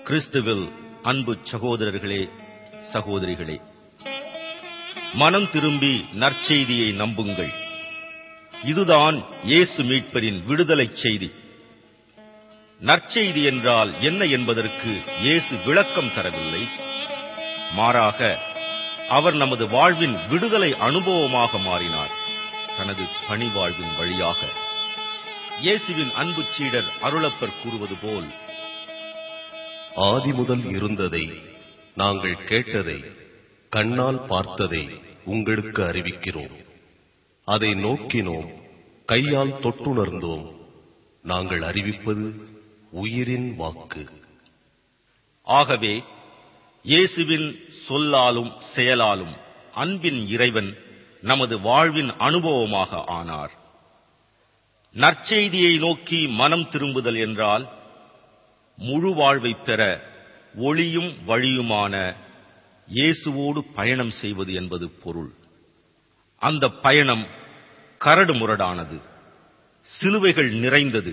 கிறிஸ்துவில் அன்பு சகோதரர்களே, சகோதரிகளே, மனம் திரும்பி நற்செய்தியை நம்புங்கள். இதுதான் இயேசு மீட்பரின் விடுதலை செய்தி. நற்செய்தி என்றால் என்ன என்பதற்கு இயேசு விளக்கம் தரவில்லை. மாறாக அவர் நமது வாழ்வின் விடுதலை அனுபவமாக மாறினார், தனது பணிவாழ்வின் வழியாக. இயேசுவின் அன்பு சீடர் அருளப்பர் கூறுவது போல், ஆதி முதல் இருந்ததை, நாங்கள் கேட்டதை, கண்ணால் பார்த்ததை உங்களுக்கு அறிவிக்கிறோம். அதை நோக்கினோம், கையால் தொட்டுணர்ந்தோம். நாங்கள் அறிவிப்பது உயிரின் வாக்கு. ஆகவே இயேசுவின் சொல்லாலும் செயலாலும் அன்பின் இறைவன் நமது வாழ்வின் அனுபவமாக ஆனார். நற்செய்தியை நோக்கி மனம் திரும்புதல் என்றால் முழு வாழ்வை பெற ஒளியும் வழியுமான இயேசுவோடு பயணம் செய்வது என்பது பொருள். அந்த பயணம் கரடு முரடானது, சிலுவைகள் நிறைந்தது.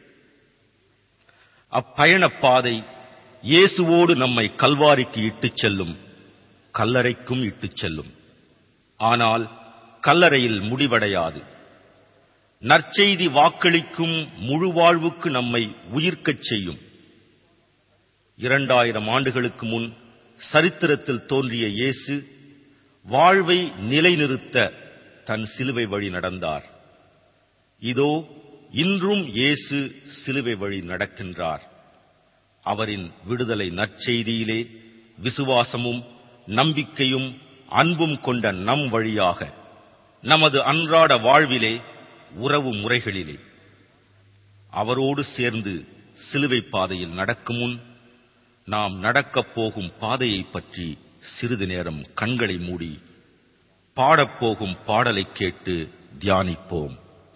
அப்பயண பாதை இயேசுவோடு நம்மை கல்வாரிக்கு இட்டுச் செல்லும், கல்லறைக்கும் இட்டுச் செல்லும். ஆனால் கல்லறையில் முடிவடையாது. நற்செய்தி வாக்களிக்கும் முழு வாழ்வுக்கு நம்மை உயிர்க்கச் செய்யும். 2000 ஆண்டுகளுக்கு முன் சரித்திரத்தில் தோன்றிய இயேசு வாழ்வை நிலைநிறுத்த தன் சிலுவை வழி நடந்தார். இதோ இன்றும் இயேசு சிலுவை வழி நடக்கின்றார். அவரின் விடுதலை நற்செய்தியிலே விசுவாசமும் நம்பிக்கையும் அன்பும் கொண்ட நம் வழியாக நமது அன்றாட வாழ்விலே, உறவு முறைகளிலே அவரோடு சேர்ந்து சிலுவை பாதையில் நடக்கும் முன் நாம் நடக்கப் போகும் பாதையை பற்றி சிறிது நேரம் கண்களை மூடி பாடப்போகும் பாடலை கேட்டு தியானிப்போம்.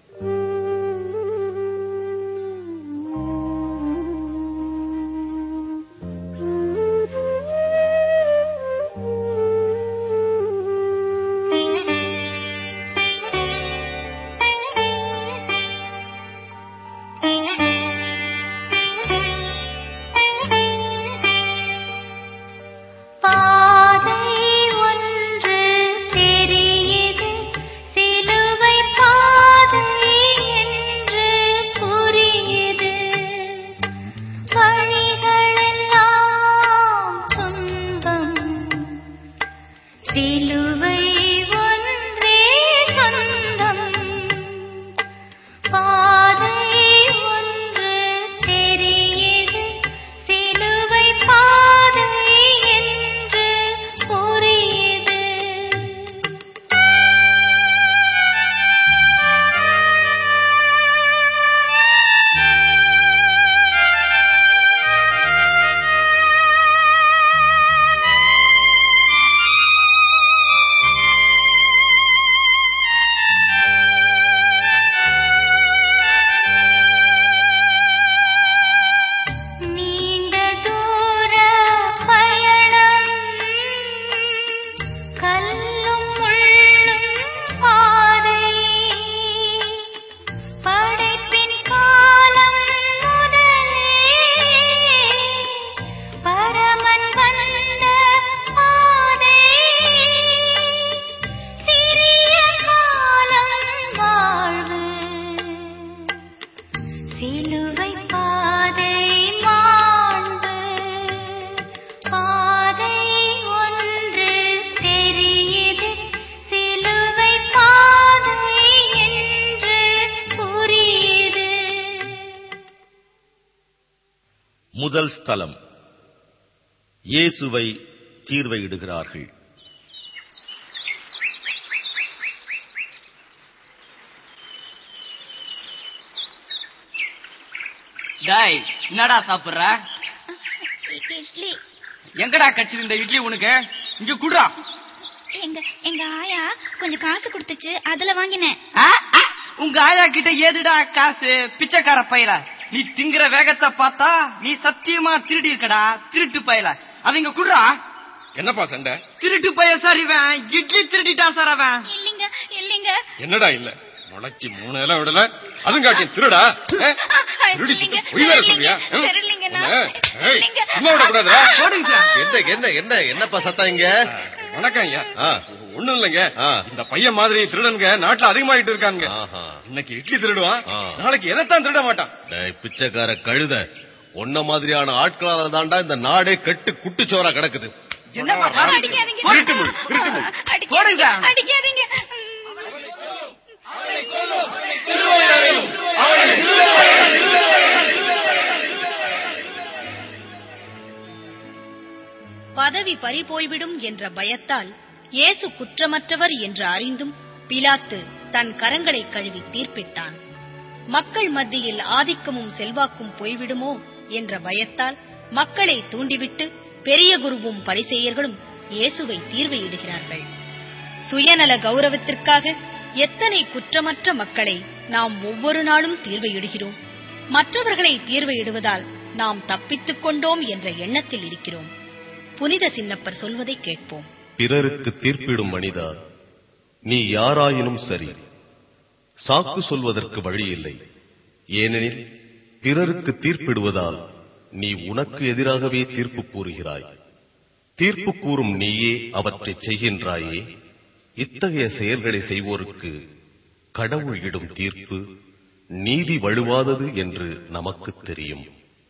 முதல் ஸ்தலம், இயேசுவை தீர்வையிடுகிறார்கள். டாய், என்னடா சாப்பிடுற? இட்லி. எங்கடா கட்சி இந்த இட்லி உனக்கு? இங்க குடுறா. எங்க ஆயா கொஞ்சம் காசு கொடுத்துச்சு, அதுல வாங்கினேன். உங்க ஆயா கிட்ட ஏதுடா காசு? பிச்சைக்கார பையல, நீ திங்கிற வேகத்தை பார்த்தா நீ சத்தியமா திருடி இருக்கடா, திருட்டு பையல. அது இங்க குடுறா. என்னப்பா சண்டை? திருட்டு பைய சார் இவன், இட்லி திருடிட்டான் சார் அவன். இல்லைங்க. என்னடா இல்ல? முளைச்சி 3 இலை விடல, அதுவும் காட்டி திருடா? என்னப்பா சத்தம் இங்க? வணக்கம் ஐயா. ஒண்ணும் இல்லைங்க, இந்த பையன் மாதிரி திருடனுங்க நாட்டுல அதிகமாயிட்டு இருக்காங்க. இன்னைக்கு இட்லி திருடுவான், நாளைக்கு எதைத்தான் திருட மாட்டான். பிச்சைக்கார கழுத, ஒன்ன மாதிரியான ஆட்களால தாண்டா இந்த நாடே கெட்டு குட்டிச்சோரா கிடக்குது. பதவி பறிபோய்விடும் என்ற பயத்தால் இயேசு குற்றமற்றவர் என்று அறிந்தும் பிலாத்து தன் கரங்களை கழுவி தீர்ப்பிட்டான். மக்கள் மத்தியில் ஆதிக்கமும் செல்வாக்கும் போய்விடுமோ என்ற பயத்தால் மக்களை தூண்டிவிட்டு பெரிய குருவும் பரிசேயர்களும் இயேசுவை தீர்வையிடுகிறார்கள். சுயநல கௌரவத்திற்காக எத்தனை குற்றமற்ற மக்களை நாம் ஒவ்வொரு நாளும் தீர்வையிடுகிறோம். மற்றவர்களை தீர்வையிடுவதால் நாம் தப்பித்துக் கொண்டோம் என்ற எண்ணத்தில் இருக்கிறோம். புனித சின்னப்பர் சொல்வதை கேட்போம். பிறருக்கு தீர்ப்பிடும் மனிதா, நீ யாராயினும் சரி, சாக்கு சொல்வதற்கு வழியில்லை. ஏனெனில் பிறருக்கு தீர்ப்பிடுவதால் நீ உனக்கு எதிராகவே தீர்ப்பு கூறுகிறாய். தீர்ப்பு கூறும் நீயே அவற்றை செய்கின்றாயே. இத்தகைய செயல்களை செய்வோருக்கு கடவுள் இடும் தீர்ப்பு நீதி வழுவாதது என்று நமக்கு தெரியும்.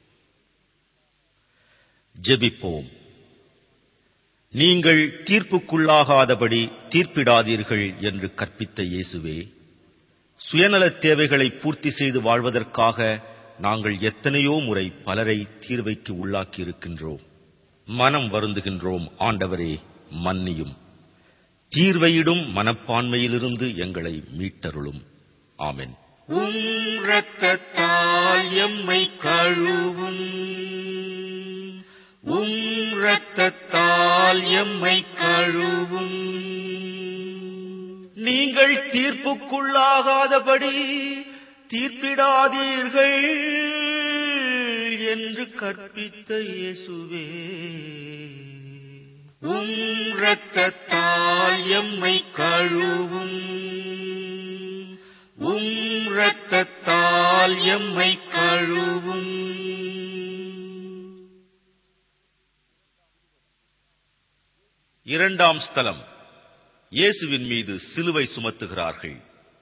ஜெபிப்போம். நீங்கள் தீர்ப்புக்குள்ளாகாதபடி தீர்ப்பிடாதீர்கள் என்று கற்பித்த இயேசுவே, சுயநலத் தேவைகளை பூர்த்தி செய்து வாழ்வதற்காக நாங்கள் எத்தனையோ முறை பலரை தீர்வைக்கு உள்ளாக்கி இருக்கின்றோம். மனம் வருந்துகின்றோம். ஆண்டவரே, மன்னியும். தீர்வையிடும் மனப்பான்மையிலிருந்து எங்களை மீட்டருளும். ஆமென். உம் இரத்தத்தால் எம்மை கழுவும், உம் இரத்தத்தால் எம்மை கழுவும். நீங்கள் தீர்ப்புக்குள்ளாகாதபடி தீர்ப்பிடாதீர்கள் என்று கற்பித்த இயேசுவே, உம் இரத்தத்தால் எம்மை கழுவும், உம் இரத்தத்தால் எம்மை கழுவும். இரண்டாம் ஸ்தலம். இயேசுவின் மீது சிலுவை சுமத்துகிறார்கள்.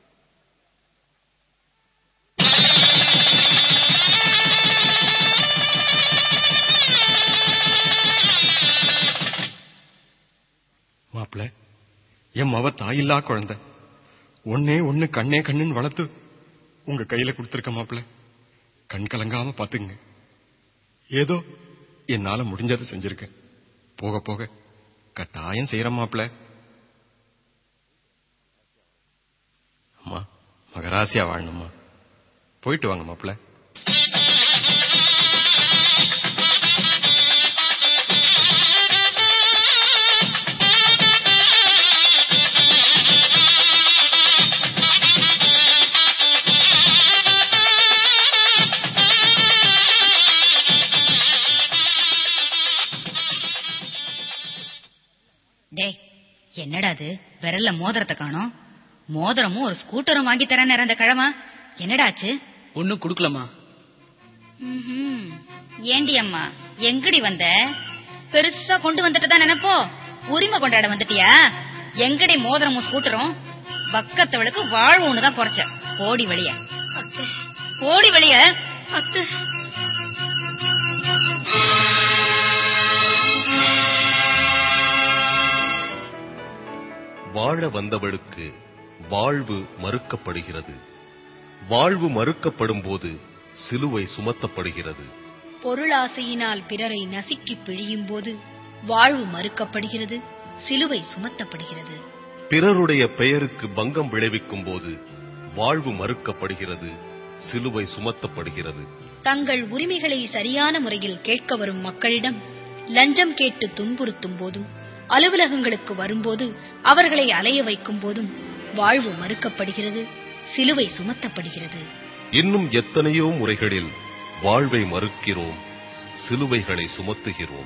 மாப்பிள்ள, என் மவ தாயில்லா குழந்தை, ஒன்னே ஒண்ணு கண்ணே கண்ணுன்னு வளர்த்து உங்க கையில கொடுத்திருக்க மாப்பிள்ள. கண் கலங்காம பாத்துங்க. ஏதோ என்னால முடிஞ்சதை செஞ்சிருக்கேன். போக போக கட்டாயம் செய்யற மாப்பிள்ள. அம்மா, மகராசியா வாழணும்மா. போயிட்டு வாங்க மாப்பிள்ள. என்னடா அது, விரல்ல மோதிரத்தை காணோம். மோதிரமும் ஒரு ஸ்கூட்டரும் வாங்கி தரேன் அந்த கிழமை. என்னடாச்சு? ஒன்னும் குடுக்கலமா. ஏண்டி அம்மா, எங்கடி வந்த? பெருசா கொண்டு வந்துட்டுதான் நினைப்போ. உரிமை கொண்டாட வந்துட்டியா? எங்கடி மோதிரமும் ஸ்கூட்டரும்? பக்கத்தவளுக்கு வாழ்வு ஒண்ணுதான் பொறைச்ச. ஓடி வெளிய, ஓடி வெளிய. வாழ வந்தவளுக்கு வாழ்வு மறுக்கப்படுகிறது. வாழ்வு மறுக்கப்படும் போது சிலுவை சுமத்தப்படுகிறது. பொருளாசையினால் பிறரை நசுக்கி பிழியும் போது வாழ்வு மறுக்கப்படுகிறது, சிலுவை சுமத்தப்படுகிறது. பிறருடைய பெயருக்கு பங்கம் விளைவிக்கும் போது வாழ்வு மறுக்கப்படுகிறது, சிலுவை சுமத்தப்படுகிறது. தங்கள் உரிமைகளை சரியான முறையில் கேட்க வரும் மக்களிடம் லஞ்சம் கேட்டு துன்புறுத்தும் போதும், அலுவலகங்களுக்கு வரும்போது அவர்களை அலைய வைக்கும் போதும் வாழ்வு மறுக்கப்படுகிறது, சிலுவை சுமத்தப்படுகிறது. இன்னும் எத்தனையோ முறைகளில் வாழ்வை மறுக்கிறோம், சிலுவைகளை சுமத்துகிறோம்.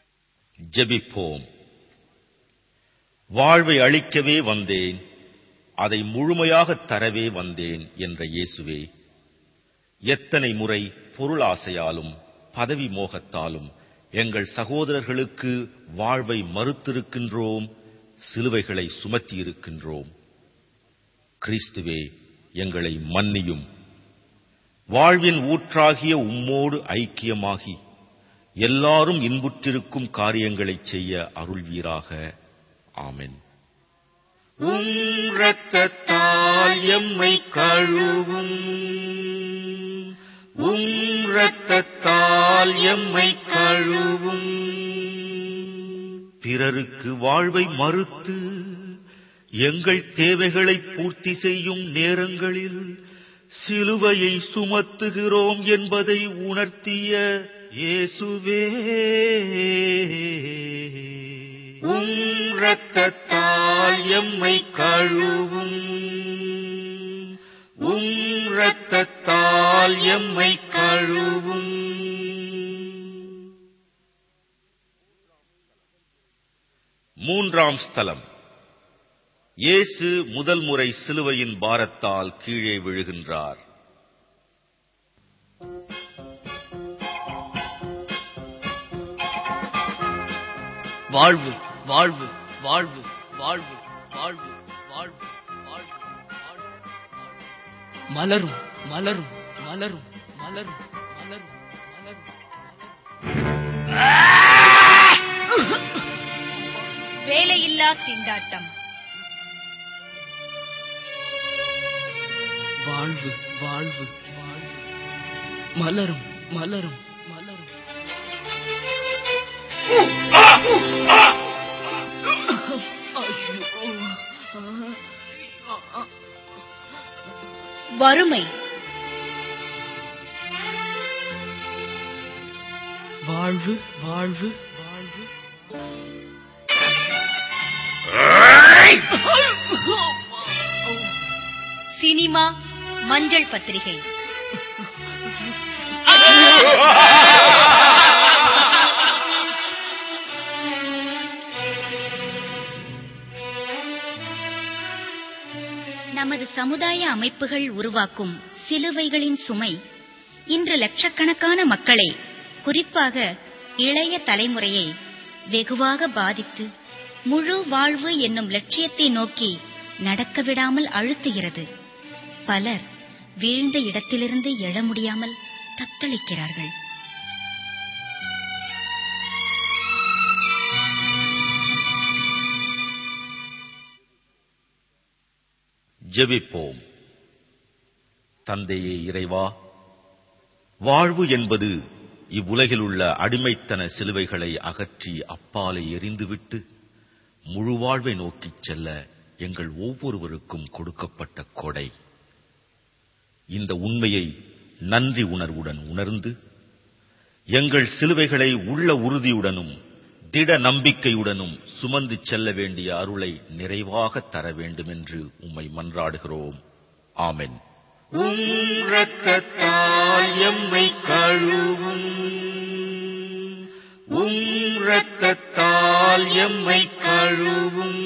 ஜெபிப்போம். வாழ்வை அளிக்கவே வந்தேன், அதை முழுமையாக தரவே வந்தேன் என்ற இயேசுவே, எத்தனை முறை பொருளாசையாலும் பதவி மோகத்தாலும் எங்கள் சகோதரர்களுக்கு வாழ்வை மறுத்திருக்கின்றோம், சிலுவைகளை சுமத்தியிருக்கின்றோம். கிறிஸ்துவே, எங்களை மன்னியும். வாழ்வின் ஊற்றாகிய உம்மோடு ஐக்கியமாகி எல்லாரும் இன்புற்றிருக்கும் காரியங்களை செய்ய அருள்வீராக. ஆமென். உம் இரத்தத்தால் எம்மை கழுவும், உம் இரத்தத்தால் எம்மை கழுவும். பிறருக்கு வாழ்வை மறுத்து எங்கள் தேவைகளை பூர்த்தி செய்யும் நேரங்களில் சிலுவையை சுமத்துகிறோம் என்பதை உணர்த்திய இயேசுவே, உம் இரத்தத்தால் எம்மை கழுவும், உம் இரத்தத்தால் எம்மை கழுவும். மூன்றாம் ஸ்தலம். இயேசு முதல் முறை சிலுவையின் பாரத்தால் கீழே விழுகின்றார். வாழ்வு வாழ்வு வாழ்வு வாழ்வு வாழ்வு வாழ்வு வாழ்வு மலரும் மலரும் மலரும் மலரும் மலரும் மலரும். வேலையில்லா திண்டாட்டம். வாழ்வு வாழ்வு வாழ்வு மலரும் மலரும் மலரும். வறுமை. வாழ்வு வாழ்வு வாழ்வு. சினிமா, மஞ்சள் பத்திரிகை. நமது சமுதாய அமைப்புகள் உருவாக்கும் சிலுவைகளின் சுமை இன்று லட்சக்கணக்கான மக்களை, குறிப்பாக இளைய தலைமுறையை வெகுவாக பாதித்து முழு வாழ்வு என்னும் லட்சியத்தை நோக்கி நடக்க விடாமல் அழுத்துகிறது. பலர் வீழ்ந்த இடத்திலிருந்து எழ முடியாமல் தத்தளிக்கிறார்கள். ஜெபிப்போம். தந்தையே இறைவா, வாழ்வு என்பது இவ்வுலகில் உள்ள அடிமைத்தன சிலுவைகளை அகற்றி அப்பாலை எறிந்துவிட்டு முழு வாழ்வை நோக்கிச் செல்ல எங்கள் ஒவ்வொருவருக்கும் கொடுக்கப்பட்ட கொடை. இந்த உண்மையை நன்றி உணர்வுடன் உணர்ந்து எங்கள் சிலுவைகளை உள்ள உறுதியுடனும் திட நம்பிக்கையுடனும் சுமந்து செல்ல வேண்டிய அருளை நிறைவாக தர வேண்டும் என்று உம்மை மன்றாடுகிறோம். ஆமென். உம் இரத்தத்தால் எம்மை கழுவும், உம் இரத்தத்தால் எம்மை கழுவும்.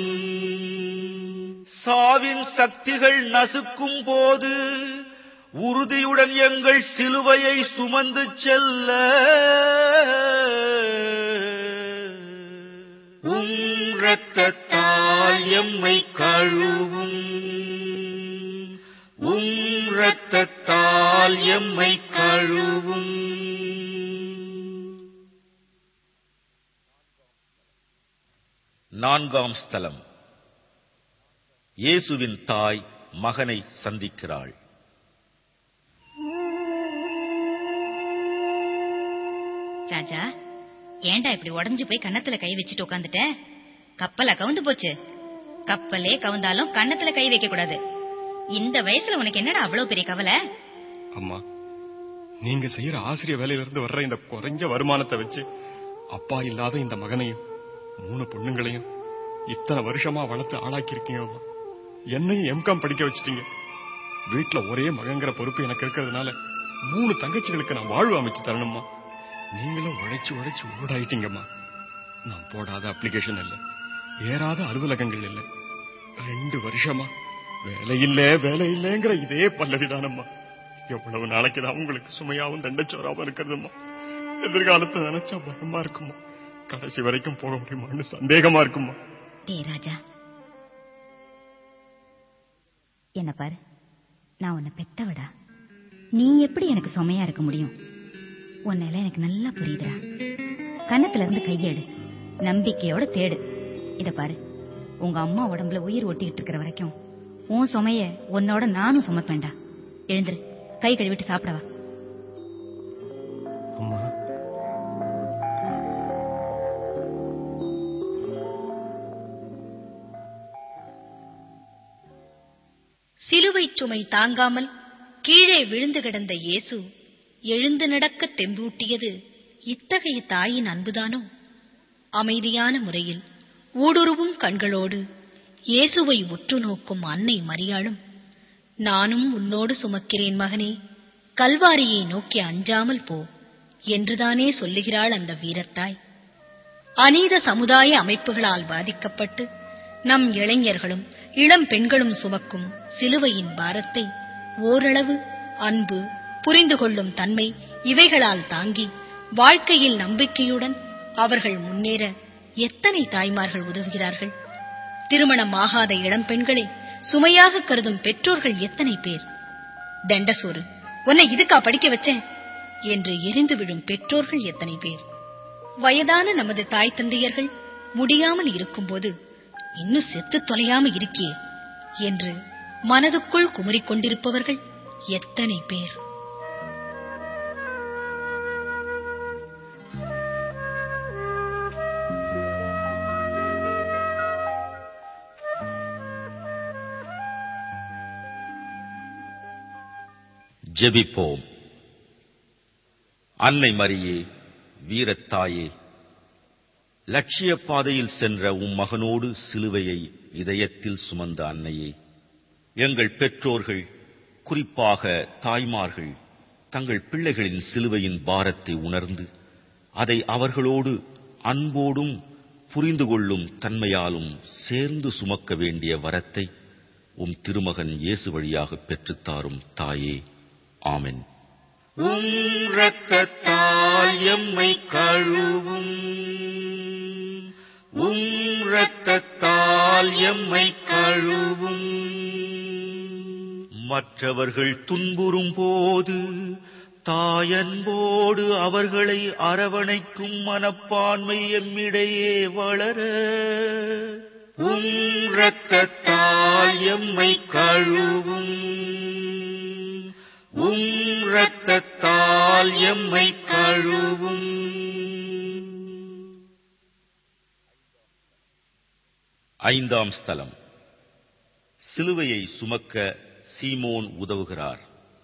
சாவின் சக்திகள் நசுக்கும் போது உறுதியுடன் எங்கள் சிலுவையை சுமந்து செல்ல உம் இரத்தத்தால் எம்மை கழுவும், உம் இரத்தத்தால் எம்மை கழுவும். நான்காம் ஸ்தலம். இயேசுவின் தாய் மகனை சந்திக்கிறாள். ராஜா, ஏண்டா இப்படி உடஞ்சு போய் கன்னத்துல கை வச்சுட்டு உட்காந்துட்ட? கப்பலா கவுந்து போச்சு? கப்பலே கவுந்தாலும் கன்னத்துல கை வைக்க கூடாது. இந்த வயசுல உனக்கு என்னடா அவ்வளவு பெரிய கவலை? அம்மா, நீங்க செய்யற ஆசிரியர் வேலையிலிருந்து வர்ற இந்த குறைஞ்ச வருமானத்தை வச்சு அப்பா இல்லாத இந்த மகனையும் 3 பொண்ணுங்களையும் இத்தனை வருஷமா வளர்த்து ஆளாக்கி இருக்கீங்க. என்னையும் எம்காம் படிக்க வச்சுட்டீங்க. வீட்டுல ஒரே மகங்கிற பொறுப்பு எனக்கு இருக்கிறதுனால 3 தங்கச்சிகளுக்கு நான் வாழ்வு அமைச்சு தரணுமா? நீங்களும் உழைச்சு உழைச்சு ஓடாயிட்டீங்கம்மா. நான் போடாத அப்ளிகேஷன் இல்ல, ஏறாத அலுவலகங்கள் இல்ல. 2 வருஷமா வேலை இல்லைங்கிற இதே பல்லவிதானம்மா எவ்வளவு நாளைக்குதான் உங்களுக்கு சுமையாவும் தண்டச்சோராவும் இருக்கிறதும்மா. எதிர்காலத்தை நினைச்சா பயமா இருக்குமா. கடைசி வரைக்கும் போக முடியுமான்னு சந்தேகமா இருக்குமா. ராஜா, என்ன பாரு, நான் உன்னை பெத்தவிடா. நீ எப்படி எனக்கு சுமையா இருக்க முடியும்? உன்னால எனக்கு நல்லா புரியுதுடா. கன்னத்துல இருந்து கையெடு, நம்பிக்கையோட தேடு. இத பாரு, உங்க அம்மா உடம்புல உயிர் ஒட்டிக்கிட்டு இருக்கிற வரைக்கும் உன் சுமைய உன்னோட நானும் சுமப்பேன்டா. எழுந்துரு, கை கழுவிட்டு சாப்பிடவா. அம்மா, சிலுவை சுமை தாங்காமல் கீழே விழுந்து கிடந்த இயேசு எழுந்து நடக்க தெம்பூட்டியது இத்தகைய தாயின் அன்புதானோ? அமைதியான முறையில் ஊடுருவும் கண்களோடு இயேசுவை உற்று நோக்கும் அன்னை மரியாளும், நானும் உன்னோடு சுமக்கிறேன் மகனே, கல்வாரியை நோக்கி அஞ்சாமல் போ என்றுதானே சொல்லுகிறாள் அந்த வீரத்தாய். அநீத சமுதாய அமைப்புகளால் பாதிக்கப்பட்டு நம் இளைஞர்களும் இளம் பெண்களும் சுமக்கும் சிலுவையின் பாரத்தை ஓரளவு அன்பு, புரிந்து கொள்ளும் தன்மை இவைகளால் தாங்கி வாழ்க்கையில் நம்பிக்கையுடன் அவர்கள் முன்னேற எத்தனை தாய்மார்கள் உதவுகிறார்கள். திருமணம் ஆகாத இளம் பெண்களை சுமையாக கருதும் பெற்றோர்கள் எத்தனை பேர். தண்டசோறு, உன்னை இதுக்கா படிக்க வச்சேன் என்று எரிந்து விழும் பெற்றோர்கள் எத்தனை பேர். வயதான நமது தாய் தந்தையர்கள் முடியாமல் இருக்கும்போது இன்னும் செத்து தொலையாம இருக்கே என்று மனதுக்குள் குமரிக் கொண்டிருப்பவர்கள் எத்தனை பேர். ஜெபிப்போம். அன்னை மரியே, வீரத்தாயே, லட்சிய பாதையில் சென்ற உம் மகனோடு சிலுவையை இதயத்தில் சுமந்த அன்னையே, எங்கள் பெற்றோர்கள், குறிப்பாக தாய்மார்கள், தங்கள் பிள்ளைகளின் சிலுவையின் பாரத்தை உணர்ந்து அதை அவர்களோடு அன்போடும் புரிந்து கொள்ளும் தன்மையாலும் சேர்ந்து சுமக்க வேண்டிய வரத்தை உம் திருமகன் இயேசு வழியாக பெற்றுத்தாரும் தாயே. ஆமென். உம் இரத்தத்தால் எம்மை கழுவும், உம் இரத்தத்தால் எம்மை கழுவும். மற்றவர்கள் துன்புறும் போது தாயன்போடு அவர்களை அரவணைக்கும் மனப்பான்மை எம்மிடையே வளர உம் இரத்தத்தால் எம்மை கழுவும், உம் இரத்தத்தால் எம்மை கழுவும். ஐந்தாம் ஸ்தலம். சிலுவையை சுமக்க சீமோன் உதவுகிறார்.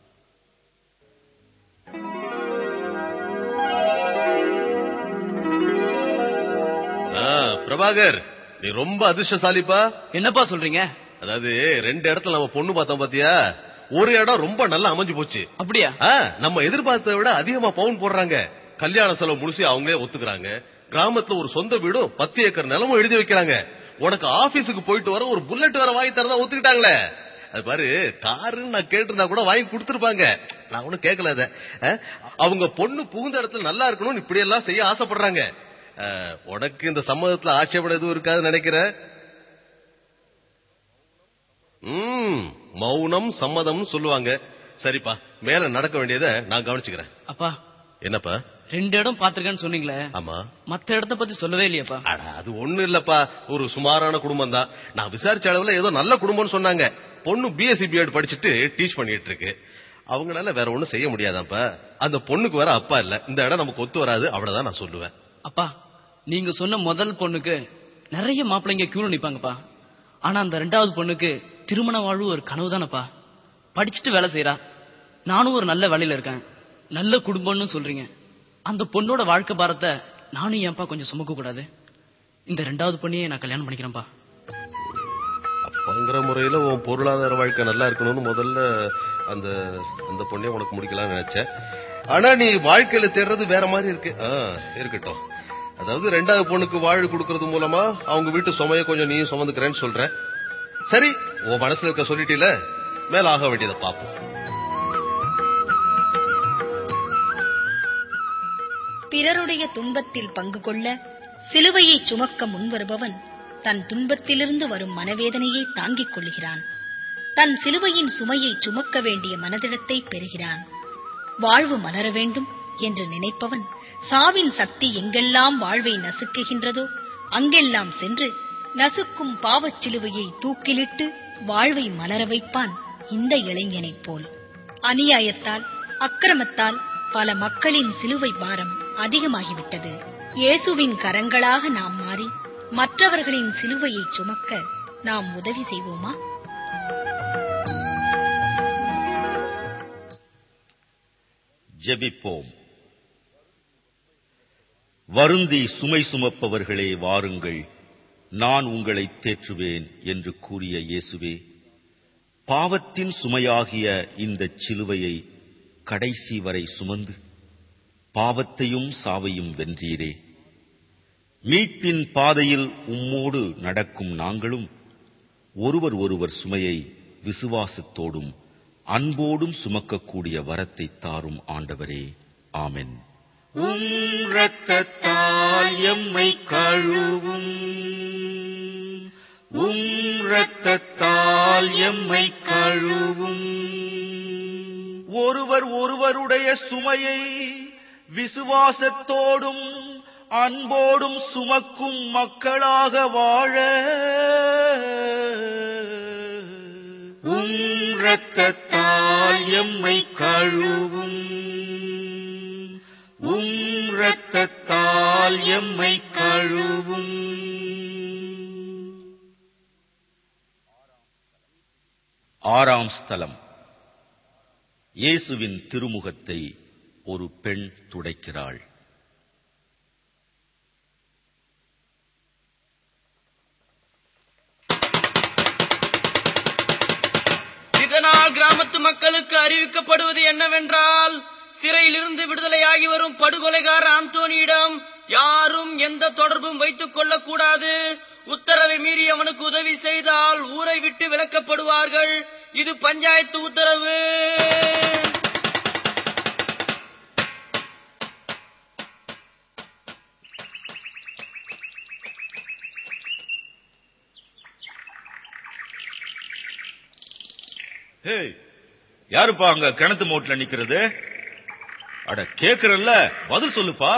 பிரபாகர், நீ ரொம்ப அதிர்ஷ்டசாலிப்பா. என்னப்பா சொல்றீங்க? அதாவது 2 இடத்துல நம்ம பொண்ணு பார்த்தோம் பாத்தியா, ஒரு இடம் ரொம்ப நல்லா அமைஞ்சு போச்சு. அப்படியா? நம்ம எதிர்பார்த்ததை விட அதிகமா பவுன் போடுறாங்க. கல்யாண செலவு முடிச்சு அவங்களே ஒத்துக்கிறாங்க. கிராமத்துல ஒரு சொந்த வீடும் 10 ஏக்கர் நிலமும் எழுதி வைக்கிறாங்க. உனக்கு ஆபீஸுக்கு போயிட்டு வர ஒரு புல்லட் வேற வாங்கி தரதா ஒத்துக்கிட்டாங்களே. அது பாரு, காருன்னு நான் கேட்டிருந்தா கூட வாங்கி கொடுத்துருப்பாங்க. நான் ஒன்னும் கேட்கல. அத அவங்க பொண்ணு புகுந்த இடத்துல நல்லா இருக்கணும்னு இப்படி எல்லாம் செய்ய ஆசைப்படுறாங்க. உனக்கு இந்த சம்மதத்துல ஆட்சேபம் எதுவும் இருக்காதுன்னு நினைக்கிறேன். மௌனம் சம்மதம் சொல்லுவாங்க. சரிப்பா, மேல நடக்க வேண்டியதை நான் கவனிச்சுக்கிறேன். அப்பா. என்னப்பா? 2 இடம் பாத்திருக்கேன்னு சொன்னீங்களே. ஆமா. மத்த இடத்த பத்தி சொல்லவே இல்லையாப்பா? அது ஒண்ணு இல்லப்பா, ஒரு சுமாரான குடும்பம் தான். நான் விசாரிச்ச அளவுல ஏதோ நல்ல குடும்பம்னு சொன்னாங்க. பொண்ணு பிஎஸ்சி பிஎட் படிச்சுட்டு டீச் பண்ணிட்டு இருக்கு. அவங்களால வேற ஒண்ணும் செய்ய முடியாதாப்பா. அந்த பொண்ணுக்கு வேற அப்பா இல்ல. இந்த இடம் நமக்கு ஒத்து வராது, அவ்வளவுதான் நான் சொல்லுவேன். அப்பா, நீங்க சொன்ன முதல் பொண்ணுக்கு நிறைய மாப்பிள்ளைங்க கியூல நிப்பாங்கப்பா. ஆனா அந்த 2வது பொண்ணுக்கு திருமண வாழ்வு ஒரு கனவு தானப்பா. படிச்சுட்டு வேலை செய்யறா. நானும் ஒரு நல்ல வேலையில இருக்கேன். நல்ல குடும்பம்னு சொல்றீங்க. அந்த பொண்ணோட வாழ்க்கை பாரத்தை நானும் ஏன்பா கொஞ்சம் சுமக்க கூடாது? இந்த 2வது பொண்ணையே நான் கல்யாணம் பண்ணிக்கிறேன்ப்பா. அப்பாங்கிற முறையில உன் பொருளாதார வாழ்க்கை நல்லா இருக்கணும்னு முதல்ல அந்த பொண்ணே உனக்கு முடிக்கலாம்னு நினைச்சேன். ஆனா நீ வாழ்க்கையில தேடுறது வேற மாதிரி இருக்கு. இருக்கட்டும். அதாவது 2வது பொண்ணுக்கு வாழ் கொடுக்கறது மூலமா அவங்க வீட்டு சுமைய கொஞ்சம் நீயும் சுமந்துக்கிறேன்னு சொல்ற. சரி, உன் மனசுல இருக்க சொல்லிட்டீல, மேல ஆக வேண்டியதை பார்ப்போம். பிறருடைய துன்பத்தில் பங்கு கொள்ள சிலுவையை சுமக்க முன்வருபவன் தன் துன்பத்திலிருந்து வரும் மனவேதனையை தாங்கிக் கொள்கிறான். தன் சிலுவையின் சுமையை சுமக்க வேண்டிய மனதிடத்தை பெறுகிறான். வாழ்வு மலர வேண்டும் என்று நினைப்பவன் சாவின் சக்தி எங்கெல்லாம் வாழ்வை நசுக்குகின்றதோ அங்கெல்லாம் சென்று நசுக்கும் பாவச் சிலுவையை தூக்கிலிட்டு வாழ்வை மலர வைப்பான். இந்த இளைஞனைப் போல் அநியாயத்தால் அக்கிரமத்தால் பல மக்களின் சிலுவை பாரம் அதிகமாகிவிட்டது. இயேசுவின் கரங்களாக நாம் மாறி மற்றவர்களின் சிலுவையை சுமக்க நாம் உதவி செய்வோமா? ஜெபிப்போம். வருந்தி சுமை சுமப்பவர்களே வாருங்கள், நான் உங்களை தேற்றுவேன் என்று கூறிய இயேசுவே, பாவத்தின் சுமையாகிய இந்த சிலுவையை கடைசி வரை சுமந்து பாவத்தையும் சாவையும் வென்றீரே. மீட்பின் பாதையில் உம்மோடு நடக்கும் நாங்களும் ஒருவர் சுமையை விசுவாசத்தோடும் அன்போடும் சுமக்கக்கூடிய வரத்தை தாரும் ஆண்டவரே. ஆமென். இரத்தத்தால் எம்மை கழுவும், இரத்தத்தால் எம்மை கழுவும். ஒருவருடைய சுமையை விசுவாசத்தோடும் அன்போடும் சுமக்கும் மக்களாக வாழ இரத்தத்தால் எம்மை கழுவும், இரத்தத்தால் எம்மை கழுவும். ஆறாம் ஸ்தலம். இயேசுவின் திருமுகத்தை ஒரு பெண் துடைக்கிறாள். இதனால் கிராமத்து மக்களுக்கு அறிவிக்கப்படுவது என்னவென்றால், சிறையிலிருந்து விடுதலையாகி வரும் படுகொலைகார அந்தோனியிடம் யாரும் எந்த தொடர்பும் வைத்துக் கொள்ளக்கூடாது. உத்தரவை மீறி அவனுக்கு உதவி செய்தால் ஊரை விட்டு விலக்கப்படுவார்கள். இது பஞ்சாயத்து உத்தரவு. யாருப்பா அங்க கிணத்து மோட்ல நிக்கிறது? அட கேக்குறல்ல, பதில் சொல்லுப்பா.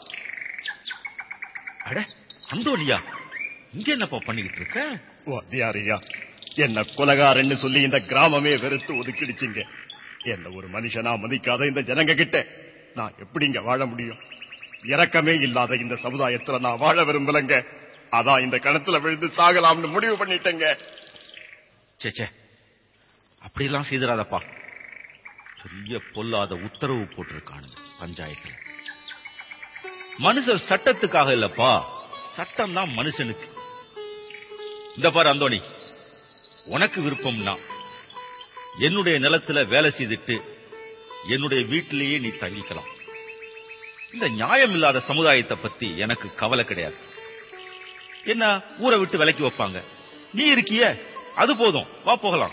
அட அந்தோனியா, இங்க என்னப்பா பண்ணிக்கிட்டு இருக்க? வாத்தியாரையா, என்ன கொலகாரன்னு சொல்லி இந்த கிராமமே வெறுத்து ஒதுக்கிடுச்சுங்க. என்ன ஒரு மனுஷனா மதிக்காத இந்த ஜனங்க கிட்ட நான் எப்படிங்க வாழ முடியும்? இரக்கமே இல்லாத இந்த சமுதாயத்துல நான் வாழ விரும்பலங்க. அதான் இந்த கிணத்துல விழுந்து சாகலாம்னு முடிவு பண்ணிட்டேங்க. சேச்சே, அப்படியெல்லாம் செய்திராதப்பா. பெரிய பொல்லாத உத்தரவு போட்டிருக்கானுங்க பஞ்சாயத்துல. மனுஷன் சட்டத்துக்காக இல்லப்பா, சட்டம் தான் மனுஷனுக்கு. இந்த பாரு அந்தோணி, உனக்கு விருப்பம்னா என்னுடைய நிலத்துல வேலை செய்துட்டு என்னுடைய வீட்டிலேயே நீ தங்கிக்கலாம். இந்த நியாயம் இல்லாத சமுதாயத்தை பத்தி எனக்கு கவலை கிடையாது. என்ன ஊரை விட்டு விலக்கி வைப்பாங்க, நீ இருக்கிய, அது போதும், வா போகலாம்.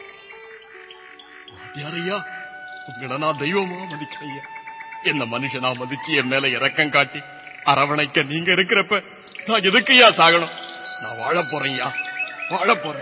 யாரையா, உங்களை நான் தெய்வமா மதிக்கையா. என்ன மனுஷனா மதிச்சு என் மேல இரக்கம் காட்டி அரவணைக்க நீங்க இருக்கிறப்ப நான் எதுக்கையா சாகணும்? நான் வாழ போறேன்யா, வாழ போறேன்.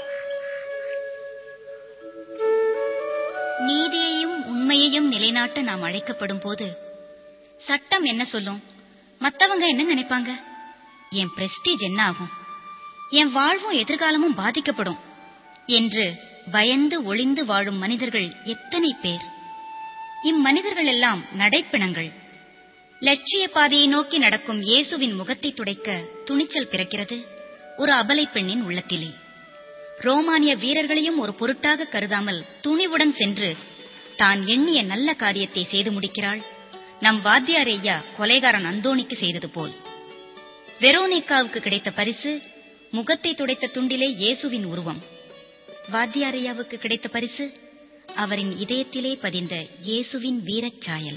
நீதியையும் உண்மையையும் நிலைநாட்ட நாம் அழைக்கப்படும் போது சட்டம் என்ன சொல்லும், மத்தவங்க என்ன நினைப்பாங்க, என் பிரஸ்டீஜ் என்ன ஆகும், என் வாழ்வும் எதிர்காலமும் பாதிக்கப்படும் என்று பயந்து ஒளிந்து வாழும் மனிதர்கள் எத்தனை பேர். இம்மனிதர்கள் எல்லாம் நடைப்பிணங்கள். லட்சிய பாதையை நோக்கி நடக்கும் இயேசுவின் முகத்தை துடைக்க துணிச்சல் பிறக்கிறது ஒரு அபலை பெண்ணின் உள்ளத்திலே. ரோமானிய வீரர்களையும் ஒரு பொருட்டாக கருதாமல் துணிவுடன் சென்று தான் எண்ணிய நல்ல காரியத்தை செய்து முடிக்கிறாள் நம் வாத்தியாரையா கொலைகாரன் அந்தோணிக்கு செய்தது போல். வெரோனிக்காவுக்கு கிடைத்த பரிசு முகத்தை துடைத்த துண்டிலே இயேசுவின் உருவம். வாத்தியாரையாவுக்கு கிடைத்த பரிசு அவரின் இதயத்திலே பதிந்த இயேசுவின் வீரச்சாயல்.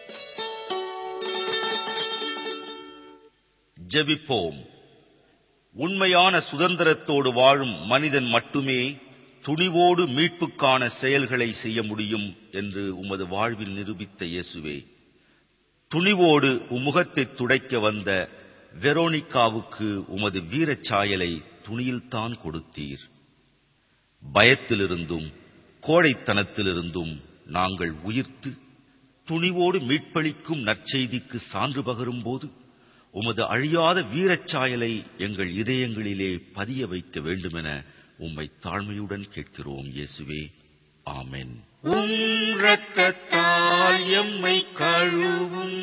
ஜெபிப்போம். உண்மையான சுதந்திரத்தோடு வாழும் மனிதன் மட்டுமே துணிவோடு மீட்புக்கான செயல்களை செய்ய முடியும் என்று உமது வாழ்வில் நிரூபித்த இயேசுவே, துணிவோடு உம்முகத்தை துடைக்க வந்த வெரோனிகாவுக்கு உமது வீரச்சாயலை துணியில்தான் கொடுத்தீர். பயத்திலிருந்தும் கோழைத்தனத்திலிருந்தும் நாங்கள் உயிர்த்து துணிவோடு மீட்பளிக்கும் நற்செய்திக்கு சான்று பகரும் போது உமது அழியாத வீரச்சாயலை எங்கள் இதயங்களிலே பதிய வைக்க வேண்டுமென உம்மை தாழ்மையுடன் கேட்கிறோம் இயேசுவே. ஆமென். உம் இரத்தத்தால் எம்மை கழுவும்,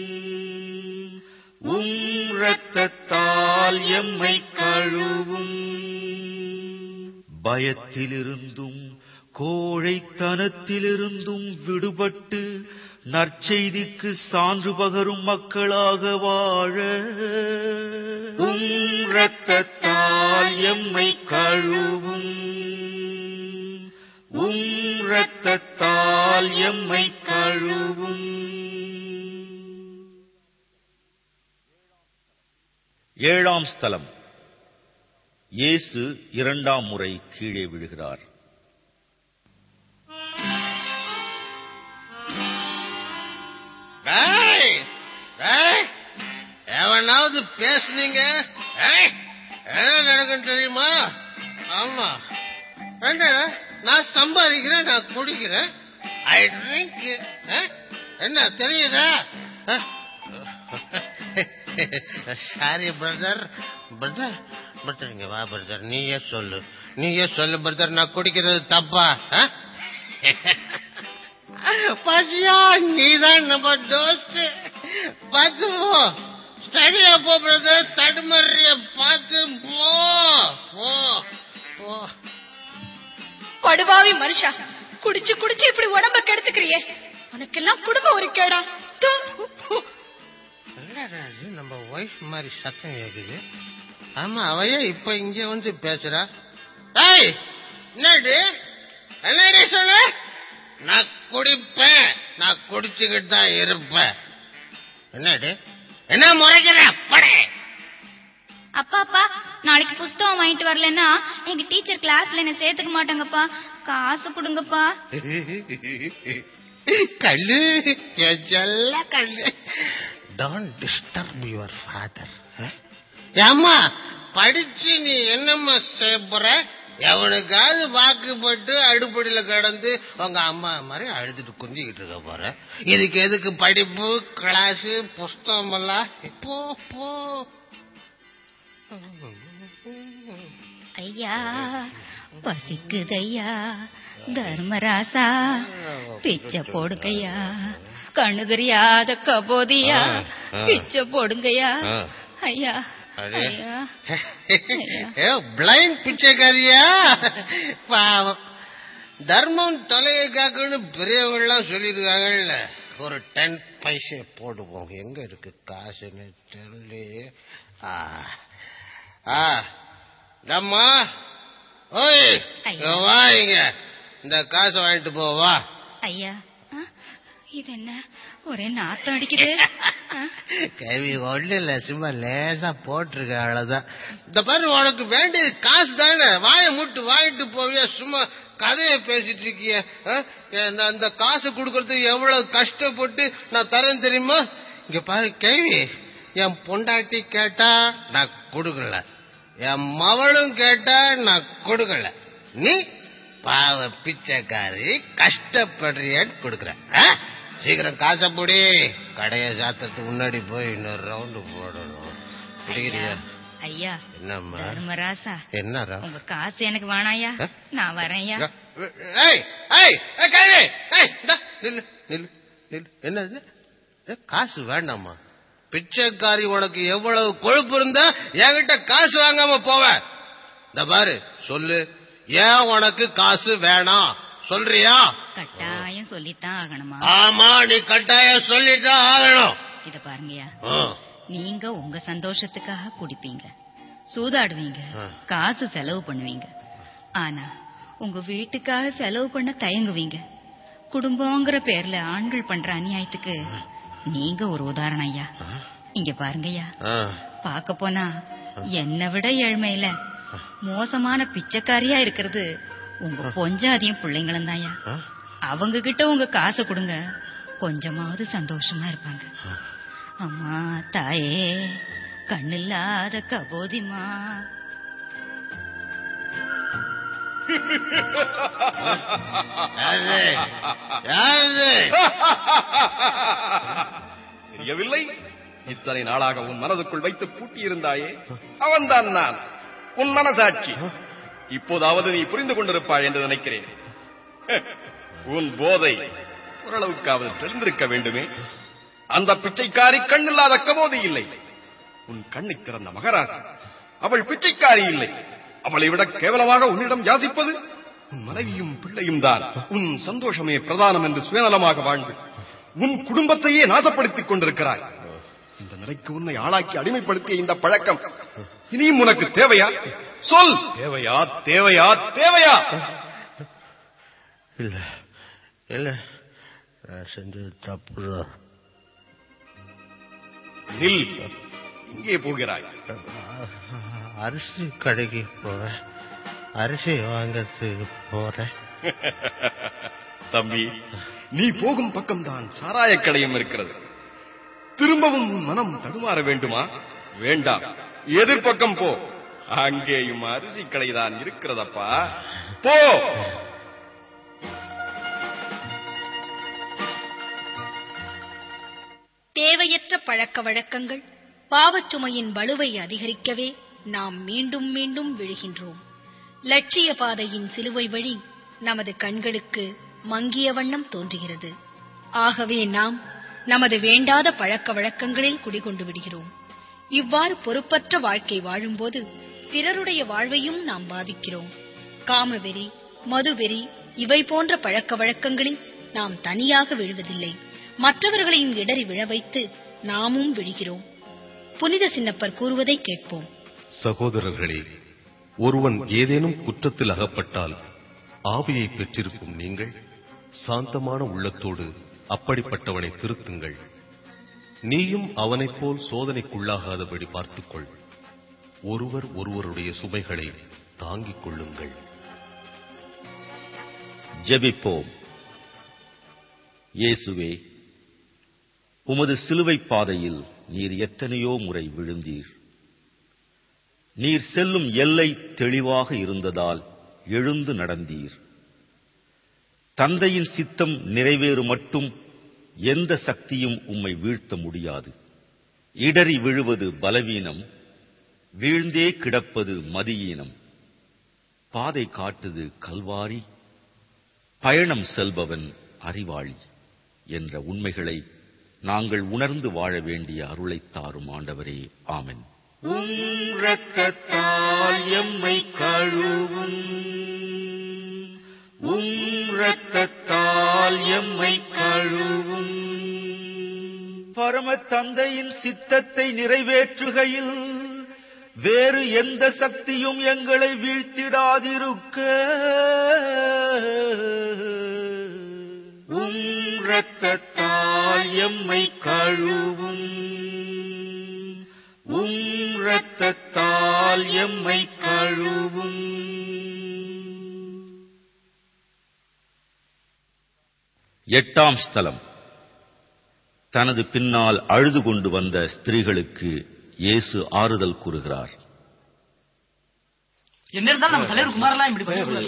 உம் இரத்தத்தால் எம்மை கழுவும். பயத்திலிருந்தும் கோழைத்தனத்திலிருந்தும் விடுபட்டு நற்செய்திக்கு சான்று பகரும் மக்களாக வாழ உம் இரத்தத்தால் எம்மை கழுவும், உம் இரத்தத்தால் எம்மை கழுவும். 7ஆம் ஸ்தலம். இயேசு 2ஆம் முறை கீழே விழுகிறார். எவனாவது பேசுனீங்க என்ன நடக்கும் தெரியுமா? ஆமா, நான் சம்பாதிக்கிறேன், நான் குடிக்கிறேன், ஐ ட்ரிங்க். என்ன தெரியுதா? Sorry brother. பிரதர் பிரதர் இங்க வா பிரதர், நீயே சொல்லு பிரதர், நான் குடிக்கிறது தப்பா? பாத்தியா, நீதான் நம்ம தோஸ்து. பார்த்து போ, ஸ்டடியா போ பிரதர், தடுமறிய பார்த்து போ. படுபாவி மனுஷா, குடிச்சு குடிச்சு இப்படி உடம்ப கெடுத்துக்கிறியே, உனக்கெல்லாம் குடும்பம் ஒரு கேடா. நம்ம ஒய்ஃப் மாதிரி சத்தம் கேக்குது. ஆமா, அவையே இப்ப இங்க வந்து பேசுறா. என்னடி சொல்லு? நான் குடிப்பேன், நான் குடிச்சுக்கிட்டு தான் இருப்பேன். என்னடி என்ன முறைக்கிற? படே. அப்பா, நாளைக்கு புஸ்தகம் வாங்கிட்டு வரலன்னா எங்க டீச்சர் கிளாஸ்ல என்ன சேர்த்துக்க மாட்டாங்கப்பா. காசு கொடுங்கப்பா. கல்லு கல்லு. Don't disturb your father. ஏம்மா, படிச்சு நீ என்னம்மா செய்ய போற? எவனுக்காவது வாக்குப்பட்டு அடுப்படியில கடந்து உங்க அம்மா மாதிரி அழுதுட்டு குந்திக்கிட்டு இருக்க போற? இதுக்கு எதுக்கு படிப்பு, கிளாஸ், புஸ்தகம் எல்லாம்? போ. ஐயா பசிக்குதையா, தர்மராசா பிச்சை போடுங்கய்யா, கண்ணு தெரியாத கபோதியா பிச்சை போடுங்கய்யா. ஐயா பிளைண்ட் பிச்சைக்காரியா? பாவம், தர்மம் தலையை காக்குன்னு பெரியவங்க எல்லாம் சொல்லிருக்காங்கல்ல. ஒரு 10 பைசா போடுவோம். எங்க இருக்கு காசுன்னு தெரியலையே. அம்மா, ஓய் வா, இங்க இந்த காசை வாங்கிட்டு போவா. ஐயா, இது என்ன ஒரே நாத்தம் அடிக்குது? கவி ஒண்ணு இல்ல, சும்மா லேசா போட்டிருக்க, அவ்வளவுதான். இந்த பாரு, உனக்கு வேண்டியது காசு தானே, வாயை மூட்டு வாங்கிட்டு போவியா? சும்மா கதையை பேசிட்டு இருக்கிய. அந்த காசு கொடுக்கறதுக்கு எவ்வளவு கஷ்டப்பட்டு நான் தரேன் தெரியுமா? இங்க பாரு கேள்வி, என் பொண்டாட்டி கேட்டா நான் கொடுக்கல, என் மவளும் கேட்டா நான் கொடுக்கல. நீ பாவ பிச்சைக்காரி கஷ்டப்படுறியன்னு கொடுக்குற. சீக்கிரம் காசை போடி, கடையை சாத்துறதுக்கு முன்னாடி போய் இன்னொரு ரவுண்டு போடணும். பிடிக்கிறியா? ஐயா, என்னம்மா தர்மராசா, என்னடா உங்க காசு எனக்கு வேணாயா, நான் வரேன்யா. என்னது காசு வேண்டாமா? பிச்சைக்காரி, உனக்கு எவ்வளவு கொழுப்பு இருந்தா என்கிட்ட காசு வாங்காம போவ? இந்த பாரு, சொல்லு, ஏன் உனக்கு காசு வேணாம் சொல்றியா? கட்டாயம் சொல்லித்தான் ஆகணுமா? ஆமா, நீ கட்டாயம் சொல்லித்தான் ஆகணும். இத பாருங்கயா, நீங்க உங்க சந்தோஷத்துக்காக குடிப்பீங்க, சூதாடுவீங்க, காசு செலவு பண்ணுவீங்க. ஆனா உங்க வீட்டுக்காக செலவு பண்ண தயங்குவீங்க. குடும்பங்கிற பேர்ல ஆண்கள் பண்ற அநியாயத்துக்கு நீங்க ஒரு உதாரணம் ஐயா. இங்க பாருங்கய்யா, பாக்க போனா என்னை விட ஏழ்மையில மோசமான பிச்சைக்காரியா இருக்கிறது உங்க பொஞ்சாதியும் பிள்ளைங்களும் தான்யா. அவங்க கிட்ட உங்க காசை கொடுங்க, கொஞ்சமாவது சந்தோஷமா இருப்பாங்க. அம்மா தாயே, கண்ணில்லாத கபோதிமா. தெரியவில்லை? இத்தனை நாளாக உன் மனதுக்குள் வைத்து பூட்டியிருந்தாயே, அவன்தான் நான், உன் மனசாட்சி. இப்போதாவது நீ புரிந்து கொண்டிருப்பாய் என்று நினைக்கிறேன். உன் போதை ஓரளவுக்காவது தெரிந்திருக்க வேண்டுமே. அந்த பிச்சைக்காரி கண்ணில்லாத கபோதி இல்லை, உன் கண்ணை திறந்த மகராசி. அவள் பிச்சைக்காரி இல்லை. அவளை விட கேவலமாக உன்னிடம் யாசிப்பது உன் மனைவியும் பிள்ளையும் தான். உன் சந்தோஷமே பிரதானம் என்று சுயநலமாக வாழ்ந்து உன் குடும்பத்தையே நாசப்படுத்திக் கொண்டிருக்கிறாய். இந்த நிலைக்கு உன்னை ஆளாக்கி அடிமைப்படுத்திய இந்த பழக்கம் இனியும் உனக்கு தேவையா? சொல், தேவையா தேவையா தேவையா? இல்ல இல்ல, செஞ்சது தப்புதான். நில், இங்கே போகிறாய்? அரிசி கடைக்கு போறேன், அரிசி வாங்கறதுக்கு போறேன். தம்பி, நீ போகும் பக்கம்தான் சாராய கடையும் இருக்கிறது. திரும்பவும் உன் மனம் தடுமாற வேண்டுமா? வேண்டாம், எதிர்பக்கம் போ. அங்கேயும் அரிசி கடைதான் இருக்கிறதப்பா, போ. தேவையற்ற பழக்க வழக்கங்கள் பாவச்சுமையின் வலுவை அதிகரிக்கவே நாம் மீண்டும் மீண்டும் விழுகின்றோம். லட்சிய பாதையின் சிலுவை வழி நமது கண்களுக்கு மங்கிய வண்ணம் தோன்றுகிறது. ஆகவே நாம் நமது வேண்டாத பழக்க வழக்கங்களில் குடிகொண்டு விடுகிறோம். இவ்வாறு பொறுப்பற்ற வாழ்க்கை வாழும்போது பிறருடைய வாழ்வையும் நாம் பாதிக்கிறோம். காமவெறி, மதுவெறி இவை போன்ற பழக்க வழக்கங்களில் நாம் தனியாக விழுவதில்லை, மற்றவர்களையும் இடறி விழ வைத்து நாமும் விழுகிறோம். புனித சின்னப்பர் கூறுவதை கேட்போம். சகோதரர்களே, ஒருவன் ஏதேனும் குற்றத்தில் அகப்பட்டால் ஆவியை பெற்றிருக்கும் நீங்கள் சாந்தமான உள்ளத்தோடு அப்படிப்பட்டவனை திருத்துங்கள். நீயும் அவனைப் போல் சோதனைக்குள்ளாகாதபடி பார்த்துக்கொள். ஒருவர் ஒருவருடைய சுமைகளை தாங்கிக் கொள்ளுங்கள். ஜெபிப்போம். இயேசுவே, உமது சிலுவை பாதையில் நீர் எத்தனையோ முறை விழுந்தீர். நீர் செல்லும் எல்லை தெளிவாக இருந்ததால் எழுந்து நடந்தீர். தந்தையின் சித்தம் நிறைவேறு மட்டும் எந்த சக்தியும் உம்மை வீழ்த்த முடியாது. இடறி விழுவது பலவீனம், வீழ்ந்தே கிடப்பது மதியீனம். பாதை காட்டுது கல்வாரி, பயணம் செல்பவன் அறிவாளி என்ற உண்மைகளை நாங்கள் உணர்ந்து வாழ வேண்டிய அருளைத் தாரும் ஆண்டவரே. ஆமென். இரத்தத்தால் எம்மை கழுவும், இரத்தத்தால் எம்மை கழுவும். பரம தந்தையின் சித்தத்தை நிறைவேற்றுகையில் வேறு எந்த சக்தியும் எங்களை வீழ்த்திடாதிருக்க இரத்தத்தால் எம்மை கழுவும், இரத்தத்தால் எம்மை கழுவும். எட்டாம் ஸ்தலம். தனது பின்னால் அழுது கொண்டு வந்த ஸ்திரீகளுக்கு இயேசு ஆறுதல் கூறுகிறார். என்ன இருந்தாலும் நம்ம தலைவர் குமாரெல்லாம் இப்படி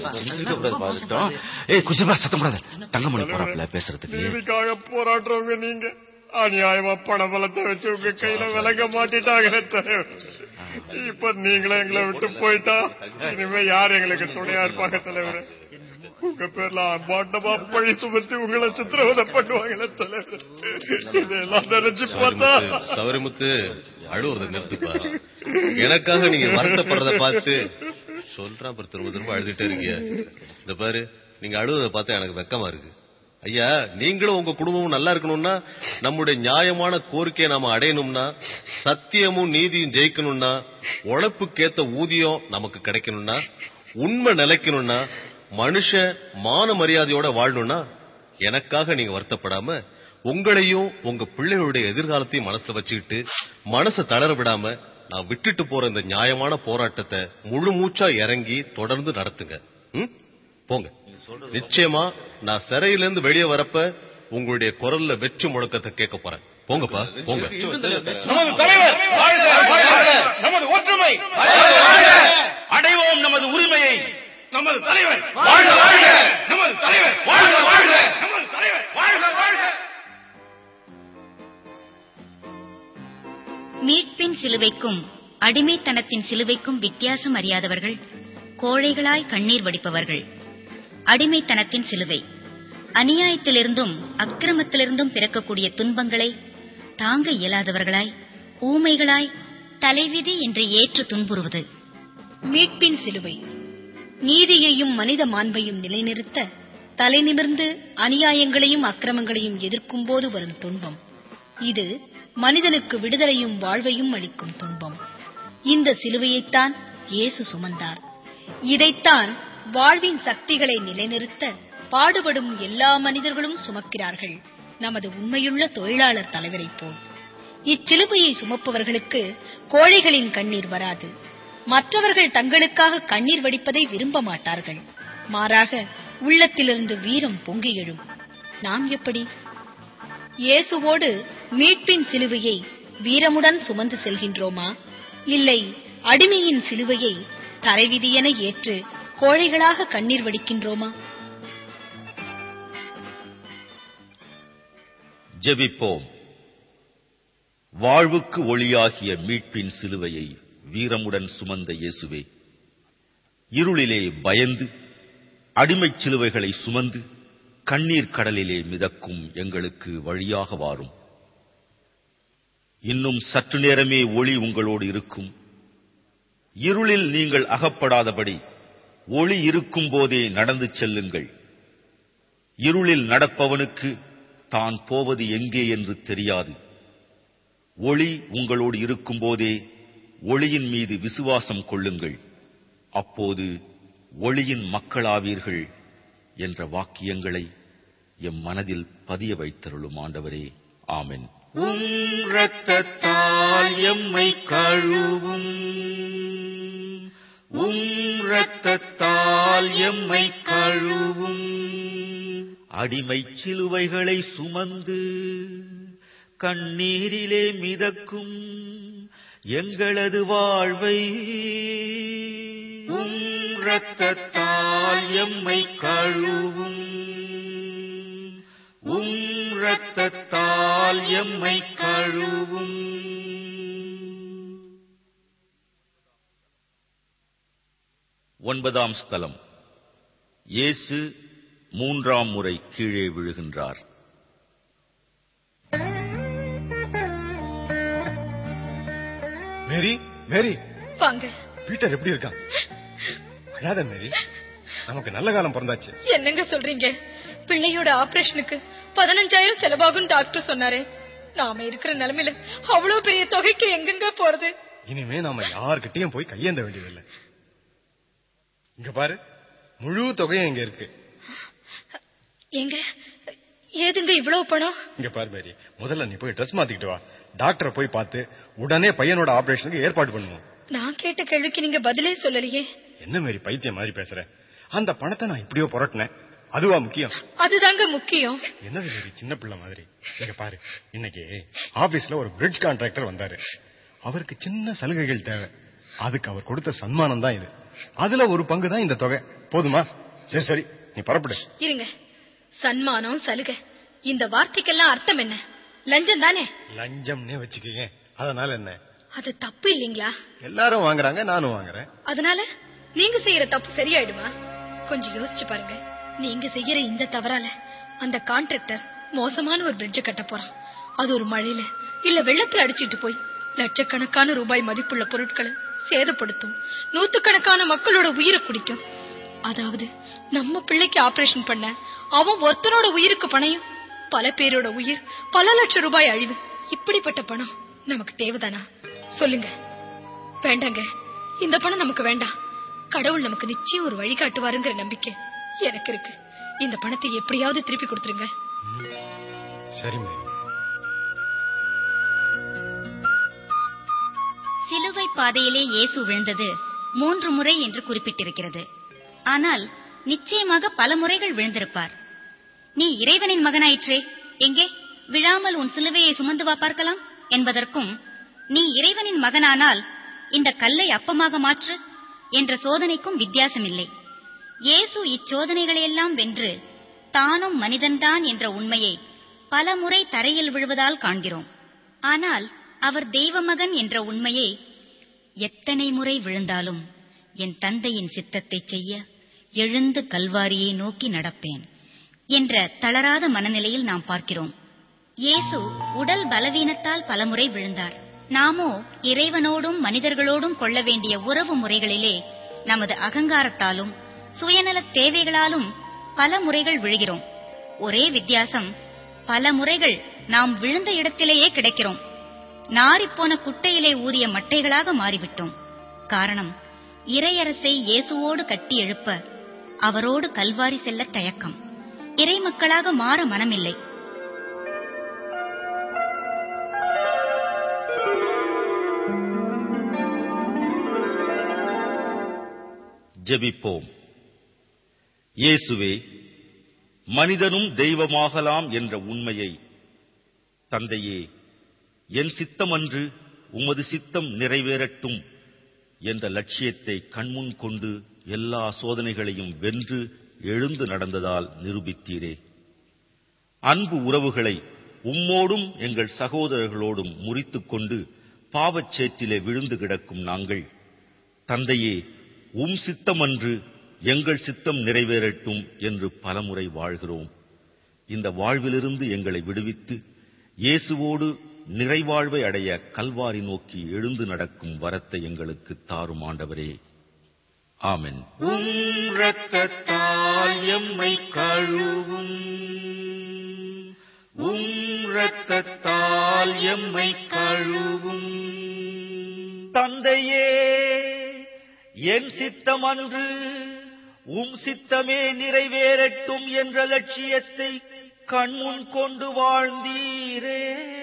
தங்கமணி போறாப்ல பேசுறதுக்கு. நீதிக்காக போராடுறவங்க நீங்க அநியாயமா பண பலத்தை வச்சு உங்க கையில விலக மாட்டிட்டாங்க தலைவர். இப்ப நீங்களே எங்களை விட்டு போயிட்டா இனிமே யார் எங்களுக்கு துணையா இருப்பாங்க தலைவர்? உங்க பேர்ல அம்மாண்டமா பழி சுமத்தி உங்களை சித்திரவதை பண்ணுவாங்களே தலைவர். இதெல்லாம் நினைச்சு பார்த்தா சவரிமுத்து அழுவுறத நிறுத்துப்பா. எனக்காக நீங்க வருத்தப்படுறத பார்த்து சொல்றான், திரும்ப திரும்ப அழுதுட்டே இருக்கீங்க. இந்த பாரு, நீங்க அழுவதை பார்த்தா எனக்கு வெக்கமா இருக்கு. ஐயா, நீங்களும் உங்க குடும்பமும் நல்லா இருக்கணும்னா, நம்முடைய நியாயமான கோரிக்கையை நாம அடையணும்னா, சத்தியமும் நீதியும் ஜெயிக்கணும்னா, உழைப்புக்கேத்த ஊதியம் நமக்கு கிடைக்கணும்னா, உண்மை நிலைக்கணும்னா, மனுஷன் மான மரியாதையோட வாழணும்னா, எனக்காக நீங்க வருத்தப்படாம உங்களையும் உங்க பிள்ளைகளுடைய எதிர்காலத்தையும் மனசுல வச்சுக்கிட்டு மனசை தளர விடாம நான் விட்டுட்டு போற இந்த நியாயமான போராட்டத்தை முழு மூச்சா இறங்கி தொடர்ந்து நடத்துங்க. போங்க. நிச்சயமா நான் சிறையிலிருந்து வெளியே வரப்ப உங்களுடைய குரல்ல வெற்றி முழக்கத்தை கேட்க போறேன். போங்கப்பா, போங்க. நமது தலைவர் நமது ஒற்றுமை அடைவோம், நமது உரிமையை. நமது தலைவர் வாழ்க வாழ்க, நமது தலைவர் வாழ்க வாழ்க, நமது தலைவர் வாழ்க வாழ்க. மீட்பின் சிலுவைக்கும் அடிமைத்தனத்தின் சிலுவைக்கும் வித்தியாசம் அறியாதவர்கள், கோழைகளாய் கண்ணீர் வடிப்பவர்கள். அடிமைத்தனத்தின் சிலுவை அநியாயத்திலிருந்தும் அக்கிரமத்திலிருந்தும் பிறக்கக்கூடிய துன்பங்களை தாங்க இயலாதவர்களாய், ஊமைகளாய், தலைவிதி என்று ஏற்று துன்புறுவது. மீட்பின் சிலுவை நீதியையும் மனித மாண்பையும் நிலைநிறுத்த தலை நிமிர்ந்து அநியாயங்களையும் அக்கிரமங்களையும் எதிர்க்கும் போது வரும் துன்பம். இது மனிதனுக்கு விடுதலையும் வாழ்வையும் அளிக்கும் துன்பம். இந்த சிலுவையைத்தான் இயேசு சுமந்தார். இதைத்தான் வாழ்வின் சக்திகளை நிலைநிறுத்த பாடுபடும் எல்லா மனிதர்களும் சுமக்கிறார்கள், நமது உண்மையுள்ள தொழிலாளர் தலைவரைப் போல். இச்சிலுவையை சுமப்பவர்களுக்கு கோழைகளின் கண்ணீர் வராது. மற்றவர்கள் தங்களுக்காக கண்ணீர் வடிப்பதை விரும்ப மாட்டார்கள். மாறாக உள்ளத்திலிருந்து வீரம் பொங்கி எழும். நாம் எப்படி? இயேசுவோடு மீட்பின் சிலுவையை வீரமுடன் சுமந்து செல்கின்றோமா? இல்லை அடிமையின் சிலுவையை தரைவிதியென ஏற்று கோழைகளாக கண்ணீர் வடிக்கின்றோமா? ஜெபிப்போம். வாழ்வுக்கு ஒளியாகிய மீட்பின் சிலுவையை வீரமுடன் சுமந்த இயேசுவே, இருளிலே பயந்து அடிமைச் சிலுவைகளை சுமந்து கண்ணீர் கடலிலே மிதக்கும் எங்களுக்கு வழியாக வாரும். இன்னும் சற்று நேரமே ஒளி உங்களோடு இருக்கும். இருளில் நீங்கள் அகப்படாதபடி ஒளி இருக்கும் போதே நடந்து செல்லுங்கள். இருளில் நடப்பவனுக்கு தான் போவது எங்கே என்று தெரியாது. ஒளி உங்களோடு இருக்கும் போதே ஒளியின் மீது விசுவாசம் கொள்ளுங்கள். அப்போது ஒளியின் மக்களாவீர்கள் என்ற வாக்கியங்களை எம் மனதில் பதிய வைத்தருளும் ஆண்டவரே. ஆமென். இரத்தத்தால் எம்மை கழுவும், இரத்தத்தால் எம்மை கழுவும். அடிமைச் சிலுவைகளை சுமந்து கண்ணீரிலே மிதக்கும் எங்களது வாழ்வை இரத்தத்தால் எம்மை கழுவும், இரத்தத்தால் எம்மை கழுவும். ஒன்பதாம் ஸ்தலம். இயேசு மூன்றாம் முறை கீழே விழுகின்றார். மேரி, மேரி, வாங்க. பீட்டர் எப்படி இருக்கான்? அழாத மேரி, நமக்கு நல்ல காலம் பிறந்தாச்சு. என்னங்க சொல்றீங்க? பிள்ளையோட ஆபரேஷனுக்கு 15,000 செலவாகும் டாக்டர் சொன்னாரு. நாம இருக்கிற நிலைமையில அவ்வளவு பெரிய தொகைக்கு எங்கெங்க போறது? இனிமே நாம யார்கிட்டயும் போய் கையேந்த வேண்டியதில்லை. இங்க பாரு, முழு தொகையும் இங்க இருக்கு. எங்க ஏதுங்க இவ்வளவு பணம்? இங்க பாரு மேரி, முதல்ல நீ போய் ட்ரெஸ் மாத்திக்கிட்டு வா. டாக்டரை போய் பார்த்து உடனே பையனோட ஆபரேஷனுக்கு ஏற்பாடு பண்ணுவோம். நான் கேட்ட கேள்விக்கு நீங்க பதிலே சொல்லலையே. என்ன மேரி பைத்தியம் மாதிரி பேசுற? அந்த பணத்தை நான் இப்படியோ புரட்டினேன், அதுவா முக்கியம்? அதுதாங்க முக்கியம். என்னது மேரி சின்ன பிள்ளை மாதிரி? இங்க பாரு, இன்னைக்கு ஆபீஸ்ல ஒரு பிரிட்ஜ் கான்ட்ராக்டர் வந்தாரு. அவருக்கு சின்ன சலுகைகள் தேவை. அதுக்கு அவர் கொடுத்த சன்மானம் தான் இது. அதுல ஒரு பங்கு தான் இந்த தொகை. போதுமா? சரி சரி, நீ புறப்படு. இருங்க, சன்மானம் சலுகை இந்த வார்த்தைக்கெல்லாம் அர்த்தம் என்ன? லஞ்சம் தானே? லஞ்சம்னே வச்சுக்கீங்க, அதனால என்ன? அது தப்பு இல்லீங்களா? எல்லாரும் வாங்குறாங்க, நானும் வாங்குறேன். அதனால நீங்க செய்யற தப்பு சரியாயிடுமா? கொஞ்சம் யோசிச்சு பாருங்க. நீங்க செய்யற இந்த தவறால அந்த கான்ட்ராக்டர் மோசமான ஒரு பிரிட்ஜ கட்ட போறான். அது ஒரு மழையில இல்ல வெள்ளத்துல அடிச்சிட்டு போய் லட்சக்கணக்கான ரூபாய் மதிப்புள்ள பொருட்களை சேதப்படுத்தும். நூத்துக்கணக்கான மக்களோட உயிரை குடிக்கும். அதாவது நம்ம பிள்ளைக்கு ஆபரேஷன் பண்ண அவன் ஒருத்தனோட உயிருக்கு பணையும், பல பேரோட உயிர், பல லட்சம் ரூபாய் அழிவு. இப்படிப்பட்ட பணம் நமக்கு தேவைதானா? சொல்லுங்க. வேண்டாங்க, இந்த பணம் நமக்கு வேண்டாம். கடவுள் நமக்கு நிச்சயம் ஒரு வழி காட்டுவாருங்கிற நம்பிக்கை எனக்கு இருக்கு. இந்த பணத்தை எப்படியாவது திருப்பி கொடுத்துருங்க. சரி மேரி. சிலுவை பாதையிலே இயேசு விழுந்தது 3 முறை என்று குறிப்பிட்டிருக்கிறது. ஆனால் நிச்சயமாக பல முறைகள் விழுந்திருப்பார். நீ இறைவனின் மகனாயிற்றே, எங்கே விழாமல் உன் சிலுவையை சுமந்து வா பார்க்கலாம் என்பதற்கும், நீ இறைவனின் மகனானால் இந்த கல்லை அப்பமாக மாற்று என்ற சோதனைக்கும் வித்தியாசமில்லை. இயேசு இச்சோதனைகளையெல்லாம் வென்று தானும் மனிதன்தான் என்ற உண்மையை பல முறை தரையில் விழுவதால் காண்கிறோம். ஆனால் அவர் தெய்வமகன் என்ற உண்மையை எத்தனை முறை விழுந்தாலும் என் தந்தையின் சித்தத்தை செய்ய எழுந்து கல்வாரியை நோக்கி நடப்பேன் என்ற தளராத மனநிலையில் நாம் பார்க்கிறோம். இயேசு உடல் பலவீனத்தால் பலமுறை விழுந்தார். நாமோ இறைவனோடும் மனிதர்களோடும் கொள்ள வேண்டிய உறவு முறைகளிலே நமது அகங்காரத்தாலும் சுயநல தேவைகளாலும் பல முறைகள் விழுகிறோம். ஒரே வித்தியாசம், பல முறைகள் நாம் விழுந்த இடத்திலேயே கிடைக்கிறோம். நாரிப்போன குட்டையிலே ஊறிய மட்டைகளாக மாறிவிட்டோம். காரணம், இறையரசை இயேசுவோடு கட்டி எழுப்ப அவரோடு கல்வாரி செல்ல தயக்கம், இறை மக்களாக மாற மனமில்லை. ஜெபிப்போம். இயேசுவே, மனிதனும் தெய்வமாகலாம் என்ற உண்மையை, தந்தையே, என் சித்தமன்று உமது சித்தம் நிறைவேறட்டும் என்ற லட்சியத்தை கண்முன் கொண்டு எல்லா சோதனைகளையும் வென்று எழுந்து நடந்ததால் நிரூபித்தீரே. அன்பு உறவுகளை உம்மோடும் எங்கள் சகோதரர்களோடும் முறித்துக் கொண்டு பாவச்சேற்றிலே விழுந்து கிடக்கும் நாங்கள், தந்தையே, உம் சித்தமன்று எங்கள் சித்தம் நிறைவேறட்டும் என்று பலமுறை வாழ்கிறோம். இந்த வாழ்விலிருந்து எங்களை விடுவித்து இயேசுவோடு நிறைவாழ்வை அடைய கல்வாரி நோக்கி எழுந்து நடக்கும் வரத்தை எங்களுக்கு தாரும் ஆண்டவரே. ஆமென். உம் இரத்தத்தால் எம்மை கழுவும், உம் இரத்தத்தால் எம்மை கழுவும். தந்தையே, என் சித்தம் அன்று உம் சித்தமே நிறைவேறட்டும் என்ற லட்சியத்தை கண்முன் கொண்டு வாழ்ந்தீரே.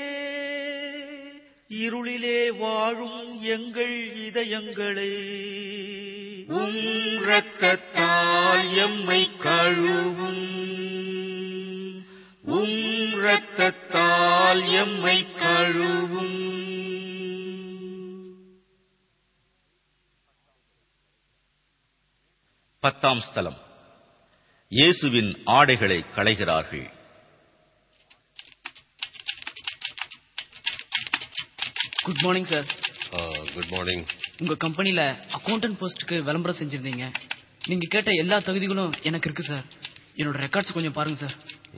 இருளிலே வாழும் எங்கள் இதயங்களே, உம் இரத்தத்தால் எம்மை கழுவும், உம் இரத்தத்தால் எம்மை கழுவும். பத்தாம் ஸ்தலம். இயேசுவின் ஆடைகளை களைகிறார்கள். Good morning sir. Good morning. உங்க கம்பெனில அக்கவுண்டன்ட் போஸ்டுக்கு விளம்பரம் செஞ்சிருந்தீங்க. நீங்க கேட்ட எல்லா தகுதிகளும் எனக்கு இருக்கு சார். என்னோட ரெக்கார்ட்ஸ் கொஞ்சம் பாருங்க சார்.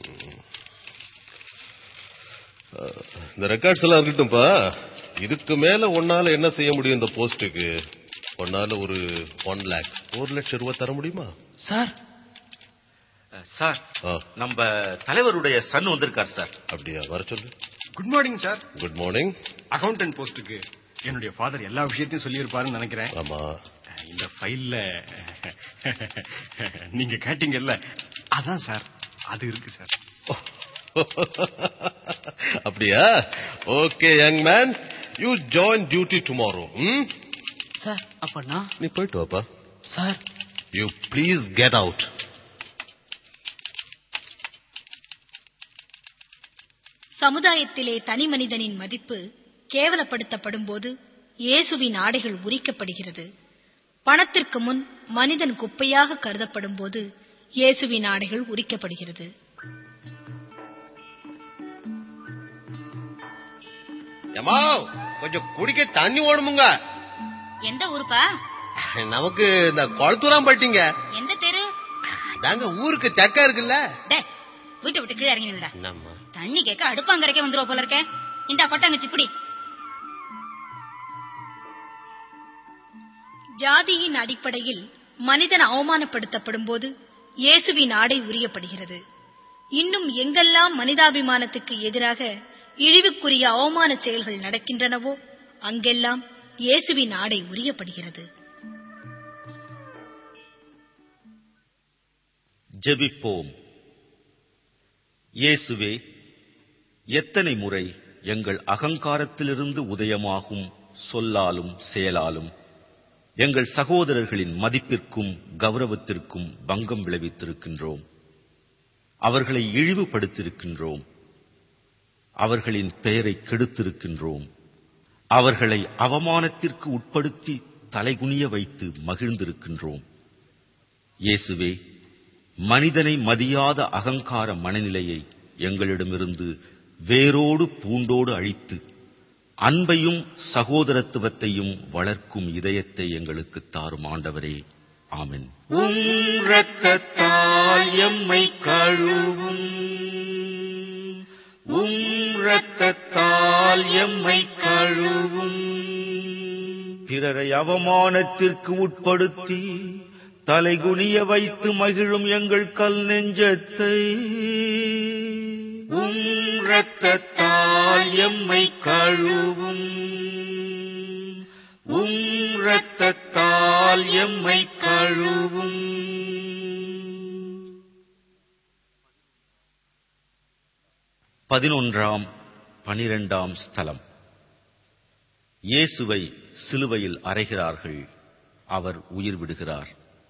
இந்த ரெக்கார்ட்ஸ் எல்லாம் இருக்கட்டும்பா. இதுக்கு மேல உன்னால என்ன செய்ய முடியும்? இந்த போஸ்டுக்கு உன்னால ஒரு 1,00,000 ரூபாய் தர முடியுமா சார்? சார், நம்ம தலைவருடைய சன் வந்திருக்கார் சார். அப்படியா? வர சொல்லு. Good morning sir. Good morning. Accountant போஸ்டுக்கு என்னுடைய ஃபாதர் எல்லா விஷயத்தையும் சொல்லியிருப்பாருன்னு நினைக்கிறேன். ஆமா. இந்த ஃபைல்ல நீங்க கேட்டீங்கல்ல, அதான் சார், அது இருக்கு சார். அப்படியா? Okay young man, you join duty tomorrow. Sir, அப்பனா நீ போயிட்டு வாப்பா. Sir, you please get out. சமுதாயத்திலே தனி மனிதனின் மதிப்பு கேவலப்படுத்தப்படும் போது இயேசுவின் ஆடைகள் உரிக்கப்படுகிறது. பணத்திற்கு முன் மனிதன் குப்பையாக கருதப்படும் போது இயேசுவின் ஆடைகள் உரிக்கப்படுகிறது. ஏமா, கொஞ்சம் குடிக்க தண்ணி ஓடுமுங்க. எந்த ஊருப்பா? நமக்கு இந்த குளத்தூராம் பட்டிங்க. எந்த தெரு? தாங்க ஊருக்கு சக்கா இருக்குல்ல. வீட்டை விட்டு கீழே இறங்கிடுடா. என்னம்மா தண்ணி கேட்க அடுப்பாங்கரைக்கே வந்துருவா போல இருக்க. இந்த கொட்டாங்க சிப்பிடி. ஜாதியின் அடிப்படையில் மனிதன் அவமானப்படுத்தப்படும் போது இயேசுவின் ஆடை உரியப்படுகிறது. இன்னும் எங்கெல்லாம் மனிதாபிமானத்துக்கு எதிராக இழிவுக்குரிய அவமான செயல்கள் நடக்கின்றனவோ அங்கெல்லாம் இயேசுவின் ஆடை உரியப்படுகிறது. ஜெபிப்போம். இயேசுவே, எத்தனை முறை எங்கள் அகங்காரத்திலிருந்து உதயமாகும் சொல்லாலும் செயலாலும் எங்கள் சகோதரர்களின் மதிப்பிற்கும் கௌரவத்திற்கும் பங்கம் விளைவித்திருக்கின்றோம். அவர்களை இழிவுபடுத்தியிருக்கின்றோம். அவர்களின் பெயரை கெடுத்திருக்கின்றோம். அவர்களை அவமானத்திற்கு உட்படுத்தி தலைகுனிய வைத்து மகிழ்ந்திருக்கின்றோம். இயேசுவே, மனிதனை மதியாத அகங்கார மனநிலையை எங்களிடமிருந்து வேரோடு பூண்டோடு அழித்து அன்பையும் சகோதரத்துவத்தையும் வளர்க்கும் இதயத்தை எங்களுக்கு தாரும் ஆண்டவரே. ஆமென். இரத்தத்தால் எம்மை கழுவும், இரத்தத்தால் எம்மை கழுவும். பிறரை அவமானத்திற்கு உட்படுத்தி தலைகுனிய வைத்து மகிழும் எங்கள் கல் நெஞ்சத்தை இரத்தத்தால் எம்மை கழுவும், இரத்தத்தால் எம்மை கழுவும். 11ஆம் 12ஆம் ஸ்தலம். இயேசுவை சிலுவையில் அறைகிறார்கள். அவர் உயிர் விடுகிறார்.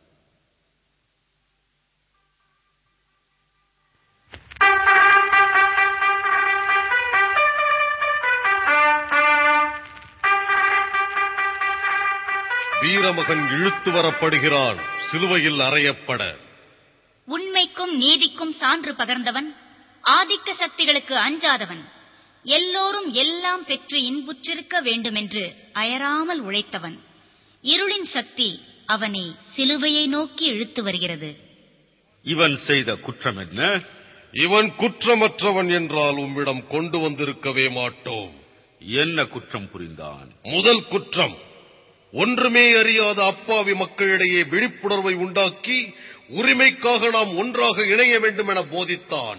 வீரமகன் இழுத்து வரப்படுகிறான், சிலுவையில் அறையப்பட. உண்மைக்கும் நீதிக்கும் சான்று பகர்ந்தவன், ஆதிக்க சக்திகளுக்கு அஞ்சாதவன், எல்லோரும் எல்லாம் பெற்று இன்புற்றிருக்க வேண்டுமென்று அயராமல் உழைத்தவன். இருளின் சக்தி அவனை சிலுவையை நோக்கி இழுத்து வருகிறது. இவன் செய்த குற்றம் என்ன? இவன் குற்றமற்றவன் என்றால் உம்மிடம் கொண்டு வந்திருக்கவே மாட்டோம். என்ன குற்றம் புரிந்தான்? முதல் குற்றம், ஒன்றுமே அறியாத அப்பாவி மக்களிடையே விழிப்புணர்வை உண்டாக்கி உரிமைக்காக நாம் ஒன்றாக இணைய வேண்டும் என போதித்தான்.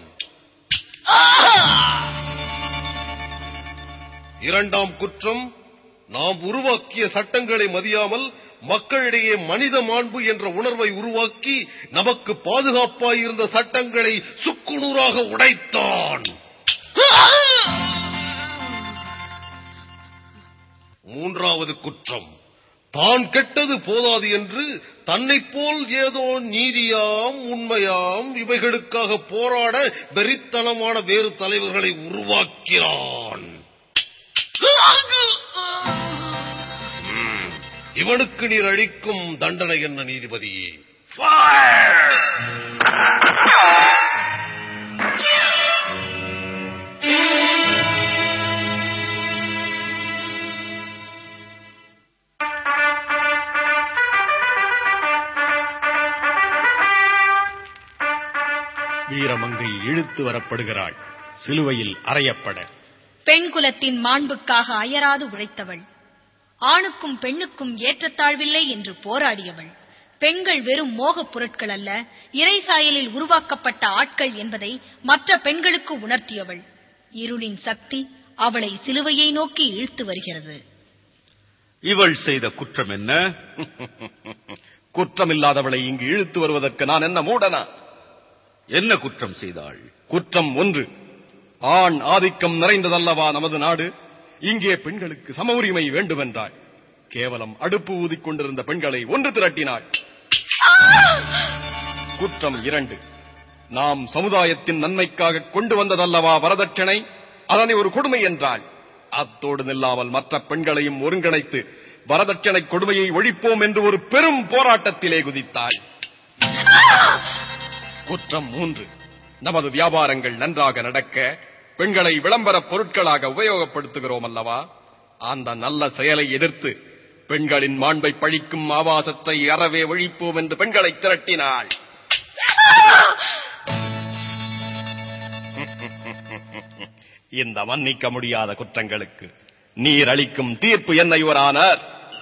இரண்டாம் குற்றம், நாம் உருவாக்கிய சட்டங்களை மதியாமல் மக்களிடையே மனித மாண்பு என்ற உணர்வை உருவாக்கி நமக்கு பாதுகாப்பாயிருந்த சட்டங்களை சுக்குநூறாக உடைத்தான். மூன்றாவது குற்றம், தான் கெட்டது போதாது என்று தன்னைப் போல் ஏதோ நீதியாம் உண்மையாம் இவைகளுக்காக போராட வெறித்தனமான வேறு தலைவர்களை உருவாக்கினான். இவனுக்கு நீர் அளிக்கும் தண்டனை என்ன நீதிபதியே? வீரமங்கை இழுத்து வரப்படுகிறாள், சிலுவையில் அறையப்பட. பெண் குலத்தின் மாண்புக்காக அயராது உழைத்தவள், ஆணுக்கும் பெண்ணுக்கும் ஏற்றத்தாழ்வில்லை என்று போராடியவள், பெண்கள் வெறும் மோகப் பொருட்கள் அல்ல, இறை சாயலில் உருவாக்கப்பட்ட ஆட்கள் என்பதை மற்ற பெண்களுக்கு உணர்த்தியவள். இருளின் சக்தி அவளை சிலுவையை நோக்கி இழுத்து வருகிறது. இவள் செய்த குற்றம் என்ன? குற்றமில்லாதவளை இங்கு இழுத்து வருவதற்கு நான் என்ன மூடனா? என்ன குற்றம் செய்தாள்? குற்றம் 1, ஆண் ஆதிக்கம் நிறைந்ததல்லவா நமது நாடு, இங்கே பெண்களுக்கு சம உரிமை வேண்டுமென்றாள். கேவலம் அடுப்பு ஊதிக் கொண்டிருந்த பெண்களை ஒன்று திரட்டினாள். குற்றம் 2, நாம் சமுதாயத்தின் நன்மைக்காக கொண்டு வந்ததல்லவா வரதட்சணை, அதனை ஒரு கொடுமை என்றாள். அத்தோடு நில்லாமல் மற்ற பெண்களையும் ஒருங்கிணைத்து வரதட்சணை கொடுமையை ஒழிப்போம் என்று ஒரு பெரும் போராட்டத்திலே குதித்தாள். குற்றம் 3, நமது வியாபாரங்கள் நன்றாக நடக்க பெண்களை விளம்பர பொருட்களாக உபயோகப்படுத்துகிறோம் அல்லவா, அந்த நல்ல செயலை எதிர்த்து பெண்களின் மாண்பை பழிக்கும் ஆபாசத்தை அறவே ஒழிப்போம் என்று பெண்களை திரட்டினாள். இந்த மன்னிக்க முடியாத குற்றங்களுக்கு நீர் அளிக்கும் தீர்ப்பு என்ன யுவர் ஆனர்?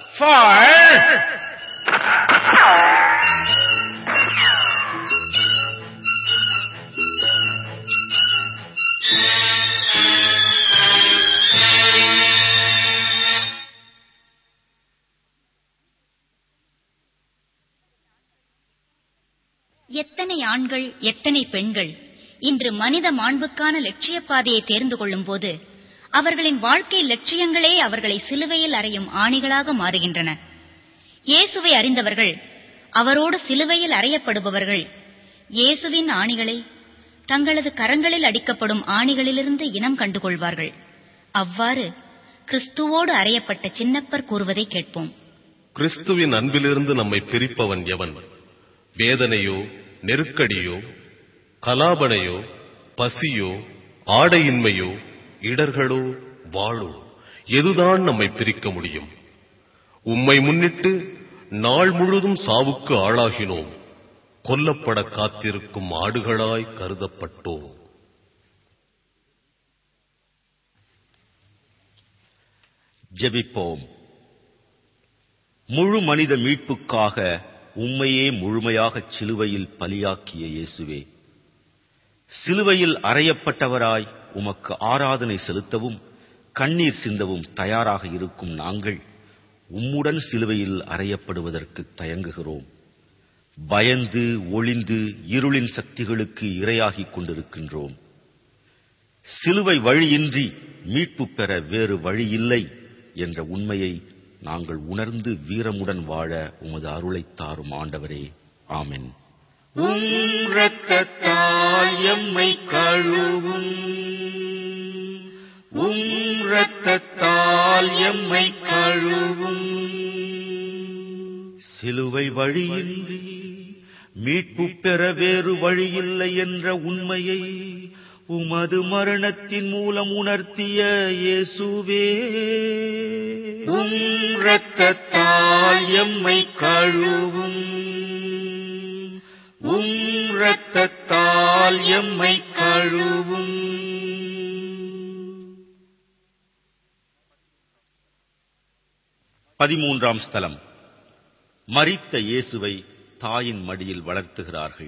எத்தனை ஆண்கள் எத்தனை பெண்கள் இன்று மனித மாண்புக்கான லட்சிய பாதையை தேர்ந்து கொள்ளும் போது அவர்களின் வாழ்க்கை லட்சியங்களே அவர்களை சிலுவையில் அறையும் ஆணிகளாக மாறுகின்றன. இயேசுவை அறிந்தவர்கள், அவரோடு சிலுவையில் அறையப்படுபவர்கள், இயேசுவின் ஆணிகளை தங்களது கரங்களில் அடிக்கப்படும் ஆணிகளிலிருந்து இனம் கண்டுகொள்வார்கள். அவ்வாறு கிறிஸ்துவோடு அறையப்பட்ட சின்னப்பர் கூறுவதை கேட்போம். கிறிஸ்துவின் அன்பிலிருந்து நம்மை பிரிப்பவன் எவன்? வேதனையோ, நெருக்கடியோ, கலாபனையோ, பசியோ, ஆடையின்மையோ, இடர்களோ, வாளோ, எதுதான் நம்மை பிரிக்க முடியும்? உம்மை முன்னிட்டு நாள் முழுதும் சாவுக்கு ஆளாகினோம். கொல்லப்பட காத்திருக்கும் ஆடுகளாய் கருதப்பட்டோம். ஜெபிப்போம். முழு மனித மீட்புக்காக உம்மையே முழுமையாக சிலுவையில் பலியாக்கிய இயேசுவே, சிலுவையில் அறையப்பட்டவராய் உமக்கு ஆராதனை செலுத்தவும் கண்ணீர் சிந்தவும் தயாராக இருக்கும் நாங்கள் உம்முடன் சிலுவையில் அறையப்படுவதற்கு தயங்குகிறோம். பயந்து ஒளிந்து இருளின் சக்திகளுக்கு இரையாகிக் கொண்டிருக்கின்றோம். சிலுவை வழியின்றி மீட்பு பெற வேறு வழியில்லை என்ற உண்மையை நாங்கள் உணர்ந்து வீரமுடன் வாழ உமது அருளைத் தாரும் ஆண்டவரே. ஆமென். உம் இரத்தத்தால் எம்மை கழுவும், உம் இரத்தத்தால் எம்மை கழுவும். சிலுவை வழியின்றி மீட்பு பெற வேறு வழியில்லை என்ற உண்மையை உமது மரணத்தின் மூலம் உணர்த்திய இயேசுவே, உம் இரத்தத்தால் எம்மை கழுவும், உம் இரத்தத்தால் எம்மை கழுவும். 13ஆம் ஸ்தலம். மரித்த இயேசுவை தாயின் மடியில் வளர்த்துகிறார்கள்.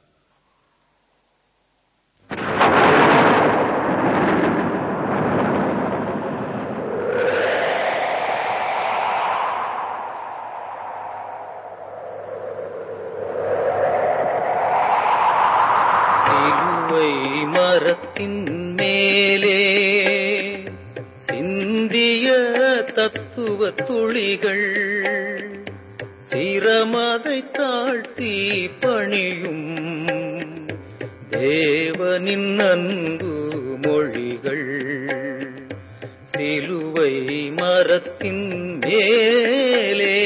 சிலுவை மரத்தின் மேலே சிந்திய தத்துவ துளிகள் சிரமதை தாழ்த்தி பணியும் தேவனின் அன்பு மொழிகள். சிலுவை மரத்தின் மேலே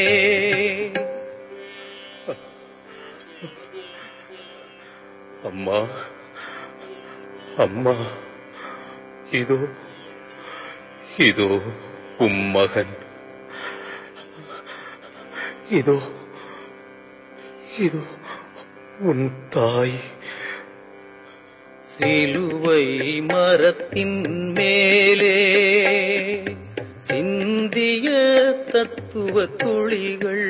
அம்மா, அம்மா, இதோ இதோ உம் மகன், இதோ இதோ உன் தாய். சிலுவை மரத்தின் மேலே சிந்திய தத்துவ துளிகள்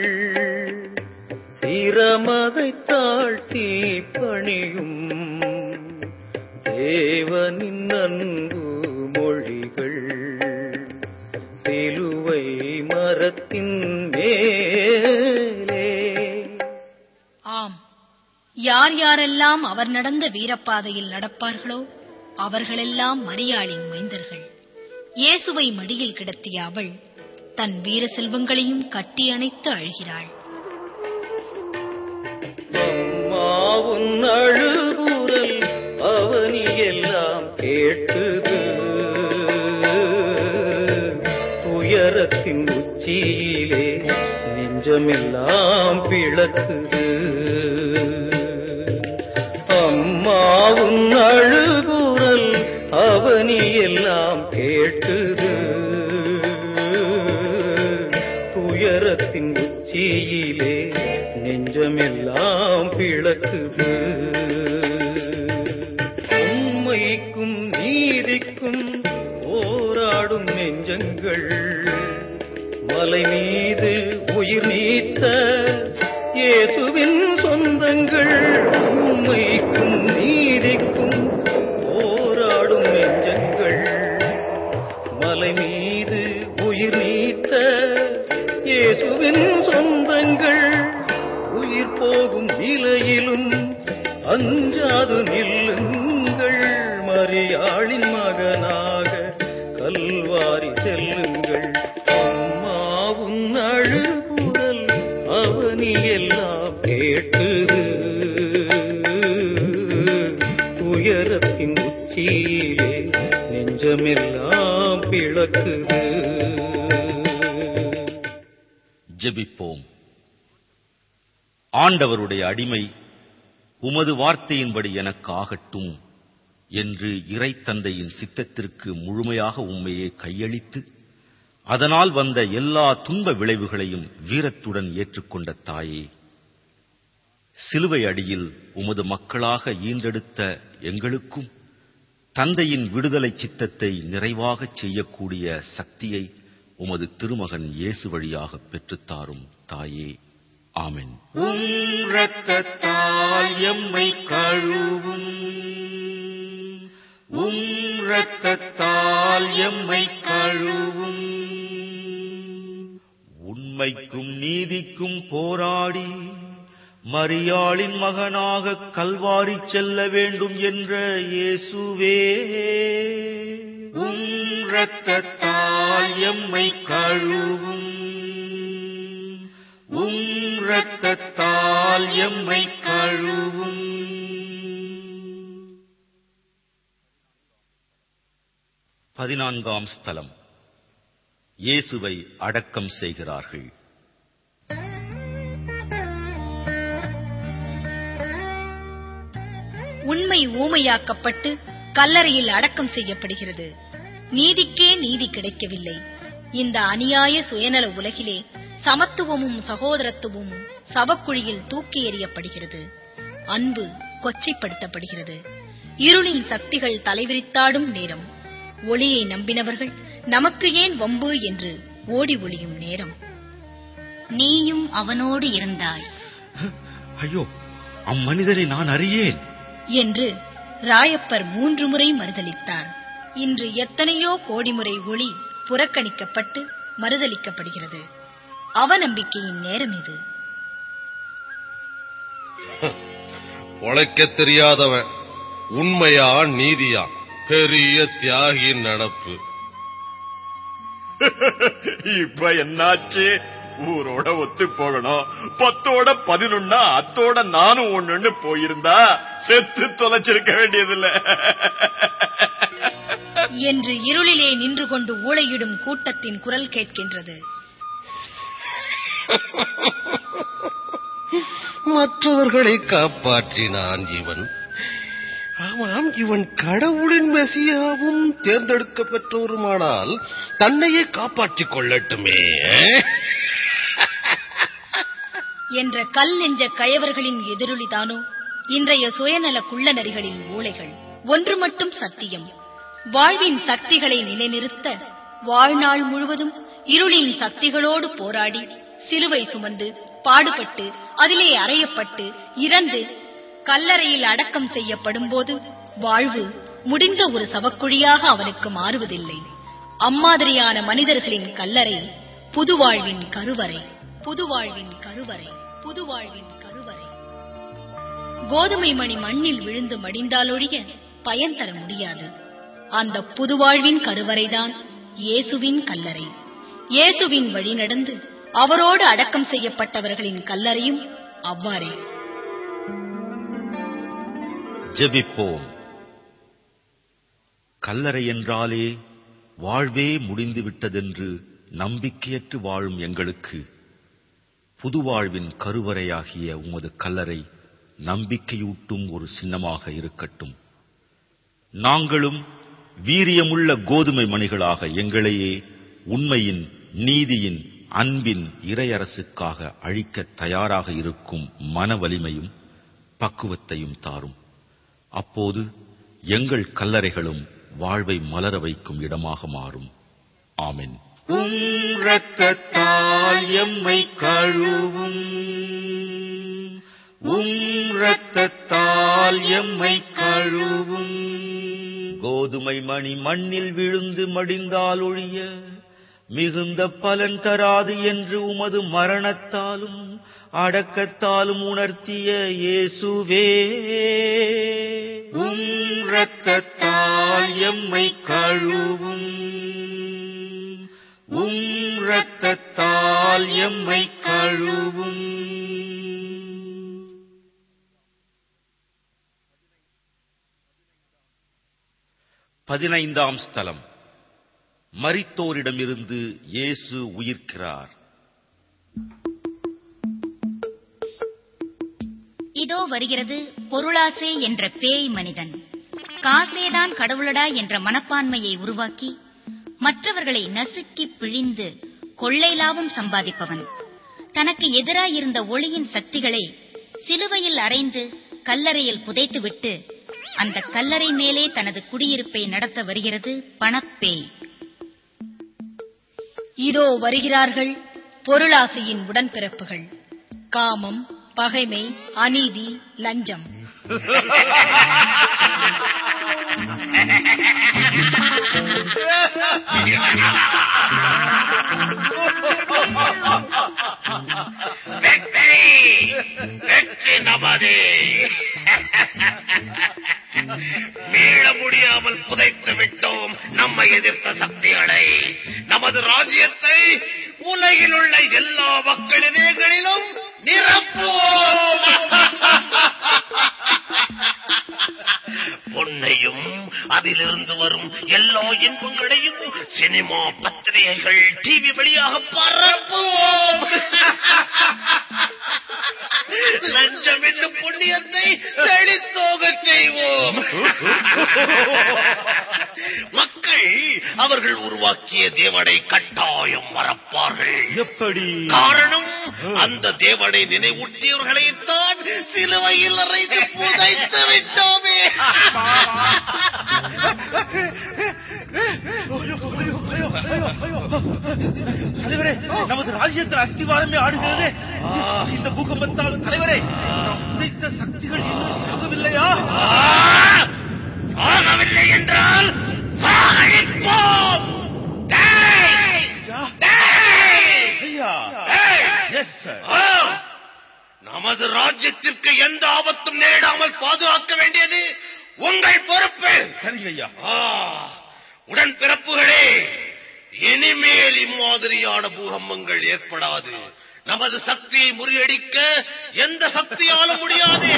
சிரமதை தாழ்த்தி பணியும் தேவனின் அன்பு மொழிகள். சிலுவை மரத்தின் மேலே. ஆம், யார் யாரெல்லாம் அவர் நடந்த வீரப்பாதையில் நடப்பார்களோ அவர்களெல்லாம் மரியாளின் மைந்தர்கள். இயேசுவை மடியில் கிடத்திய அவள் தன் வீர செல்வங்களையும் கட்டி அணைத்து அழுகிறாள். அம்மாவுன் அழுகுரல் அவனி எல்லாம் கேட்டுது, துயரத்தின் உச்சியிலே நெஞ்சமெல்லாம் பிளக்குது. அம்மாவுன் அழுகுரல் அவனி எல்லாம் கேட்டுது, துயரத்தின் உச்சியிலே நெஞ்சமெல்லாம் பிளக்குது. உண்மைக்கும் நீதிக்கும் போராடும் நெஞ்சங்கள் மலை மீது உயிர் நீத்த இயேசுவின் சொந்தங்கள். உண்மைக்கும் நீதிக்கும் போராடும் நெஞ்சங்கள் மலை மீது உயிர் நீத்த இயேசுவின் சொந்தங்கள். உயிர் போகும் நிலையிலும் அஞ்சாது நில்லுங்கள், மரியாளின் மகனாக கல்வாரி செல்லுங்கள். அம்மாவும் அழுகுரல் அவனி எல்லாம் கேட்டுது. உயரத்தின் உச்சியிலே நெஞ்சமெல்லாம் பிளக்குது. ஜெபிப்போம். ஆண்டவருடைய அடிமை, உமது வார்த்தையின்படி எனக்கு ஆகட்டும் என்று இறை தந்தையின் சித்தத்திற்கு முழுமையாக உம்மையே கையளித்து அதனால் வந்த எல்லா துன்ப விளைவுகளையும் வீரத்துடன் ஏற்றுக்கொண்ட தாயே, சிலுவை அடியில் உமது மக்களாக ஈன்றெடுத்த எங்களுக்கும் தந்தையின் விடுதலை சித்தத்தை நிறைவாகச் செய்யக்கூடிய சக்தியை உமது திருமகன் இயேசு வழியாக பெற்றுத்தாரும் தாயே. ஆமென். இரத்தத்தால் எம்மை கழுவும், இரத்தத்தால் எம்மை கழுவும். உண்மைக்கும் நீதிக்கும் போராடி மரியாளின் மகனாக கல்வாரி செல்ல வேண்டும் என்ற இயேசுவே, இரத்தத்தால் எம்மை கழுவும், இரத்தத்தால் எம்மை கழுவும். பதினான்காம் ஸ்தலம். இயேசுவை அடக்கம் செய்கிறார்கள். உண்மை ஊமையாக்கப்பட்டு கல்லறையில் அடக்கம் செய்யப்படுகிறது. நீதிக்கே நீதி கிடைக்கவில்லை. இந்த அநியாய சுயநல உலகிலே சமத்துவமும் சகோதரத்துவமும் சவக்குழியில் தூக்கி எறியப்படுகிறது. அன்பு கொச்சைப்படுத்தப்படுகிறது. இருளின் சக்திகள் தலைவிரித்தாடும் நேரம். ஒளியை நம்பினவர்கள் நமக்கு ஏன் வம்பு என்று ஓடி ஒளியும் நேரம். நீயும் அவனோடு இருந்தாய். ஐயோ, அம்மனிதரை நான் அறியேன் என்று ராயப்பர் 3 முறை மறுதலித்தார். இன்று எத்தனையோ கோடி முறை ஒளி புறக்கணிக்கப்பட்டு மறுதலிக்கப்படுகிறது. அவநம்பிக்கையின் நேரம் இது. உழைக்க தெரியாதவன் உண்மையா நீதியா பெரிய தியாகியின் நடப்பு. இப்ப என்னாச்சு? ஊரோட ஒத்து போகணும், 10ஓட 11 அத்தோட நானும் ஒண்ணுன்னு போயிருந்தா செத்து தொலைச்சிருக்க வேண்டியதில்ல என்று இருளிலே நின்று கொண்டு ஊளையிடும் கூட்டத்தின் குரல் கேட்கின்றது. மற்றவர்களை காப்பாற்றினான் இவன். ஆமாம், இவன் கடவுளின் மெசியாவும் தேர்ந்தெடுக்கப்பட்டவருமானால் தன்னையே காப்பாற்றிக் கொள்ளட்டுமே என்ற கல் நெஞ்ச கயவர்களின் எதிரொலிதானோ இன்றைய சுயநல குள்ளநரிகளின் ஊளைகள். ஒன்று மட்டும் சத்தியம். வாழ்வின் சக்திகளை நிலைநிறுத்த வாழ்நாள் முழுவதும் இருளின் சக்திகளோடு போராடி சிலுவை சுமந்து பாடுபட்டு அதிலே அறையப்பட்டு இறந்து கல்லறையில் அடக்கம் செய்யப்படும் போது வாழ்வு முடிந்த ஒரு சவக்குழியாக அவனுக்கு மாறுவதில்லை. அம்மாதிரியான மனிதர்களின் கல்லறை புதுவாழ்வின் கருவறை, புதுவாழ்வின் கருவறை, புதுவாழ்வின் கருவறை. கோதுமை மணி மண்ணில் விழுந்து மடிந்தாலொழிய பயன் தர முடியாது. அந்த புதுவாழ்வின் கருவறைதான் இயேசுவின் கல்லறை. இயேசுவின் வழி நடந்து அவரோடு அடக்கம் செய்யப்பட்டவர்களின் கல்லறையும் அவ்வாறே. ஜெபிப்போம். கல்லறை என்றாலே வாழ்வே முடிந்துவிட்டதென்று நம்பிக்கையற்று வாழும் எங்களுக்கு புதுவாழ்வின் கருவறையாகிய உமது கல்லறை நம்பிக்கையூட்டும் ஒரு சின்னமாக இருக்கட்டும். நாங்களும் வீரியமுள்ள கோதுமை மணிகளாக எங்களையே உண்மையின், நீதியின், அன்பின் இறையரசுக்காக அழிக்க தயாராக இருக்கும் மன வலிமையும் பக்குவத்தையும் தாரும். அப்போது எங்கள் கல்லறைகளும் வாழ்வை மலர வைக்கும் இடமாக மாறும். ஆமென். இரத்தத்தால் எம்மை கழுவும், இரத்தத்தால் எம்மை கழுவும். கோதுமை மணி மண்ணில் விழுந்து மடிந்தால் ஒழிய மிகுந்த பலன் தராது என்று உமது மரணத்தாலும் அடக்கத்தாலும் உணர்த்திய இயேசுவே, இரத்தத்தால் எம்மை கழுவும், இரத்தத்தால் எம்மை கழுவும். பதினைந்தாம் ஸ்தலம். மரித்தோரிடமிருந்து இயேசு உயிர்க்கிறார். இதோ வருகிறது பொருளாசை என்ற பேய் மனிதன். காசேதான் கடவுளடா என்ற மனப்பான்மையை உருவாக்கி மற்றவர்களை நசுக்கி பிழிந்து கொள்ளை லாபம் சம்பாதிப்பவன். தனக்கு எதிராயிருந்த ஒளியின் சக்திகளை சிலுவையில் அறைந்து கல்லறையில் புதைத்துவிட்டு அந்த கல்லறை மேலே தனது குடியிருப்பை நடத்த வருகிறது பணப்பேய். இதோ வருகிறார்கள் பொருளாசையின் உடன்பிறப்புகள். காமம், பகைமை, அநீதி, லஞ்சம். மீள முடியாமல் புதைத்து விட்டோம் நம்மை எதிர்த்த சக்திகளை. நமது ராஜ்யத்தை உலகில் உள்ள எல்லா மக்கள் இதயங்களிலும் நிரப்புவோம். பொன்னையும் அதிலிருந்து வரும் எல்லா இன்பங்களையும் சினிமா, பத்திரிகைகள், டிவி வழியாக பரப்புவோம். லஞ்சம் என்னும் புண்ணியத்தை செழித்தோக செய்வோம். மக்கள் அவர்கள் உருவாக்கிய தேவனை கட்டாயம் மறப்பார்கள். எப்படி? காரணம், அந்த தேவனை நினைவூட்டியவர்களைத்தான் சிலுவையில் அறைந்து புதைத்து விட்டோமே. தலைவரே, நமது ராஜ்யத்தில் அஸ்திவாரமே ஆடுகிறது. இந்த பூகம்பத்தால் தலைவரே, உழைத்த சக்திகள் இன்னும் சாகவில்லையா? சாகவில்லை என்றால் சாகடிப்போம். நமது ராஜ்யத்திற்கு எந்த ஆபத்தும் நேரிடாமல் பாதுகாக்க வேண்டியது உங்கள் பொறுப்பு. உடன்பிறப்புகளே, இனிமேல் இம்மாதிரியான பூகம்பங்கள் ஏற்படாது. நமது சக்தியை முறியடிக்க எந்த சக்தியாலும் முடியாது.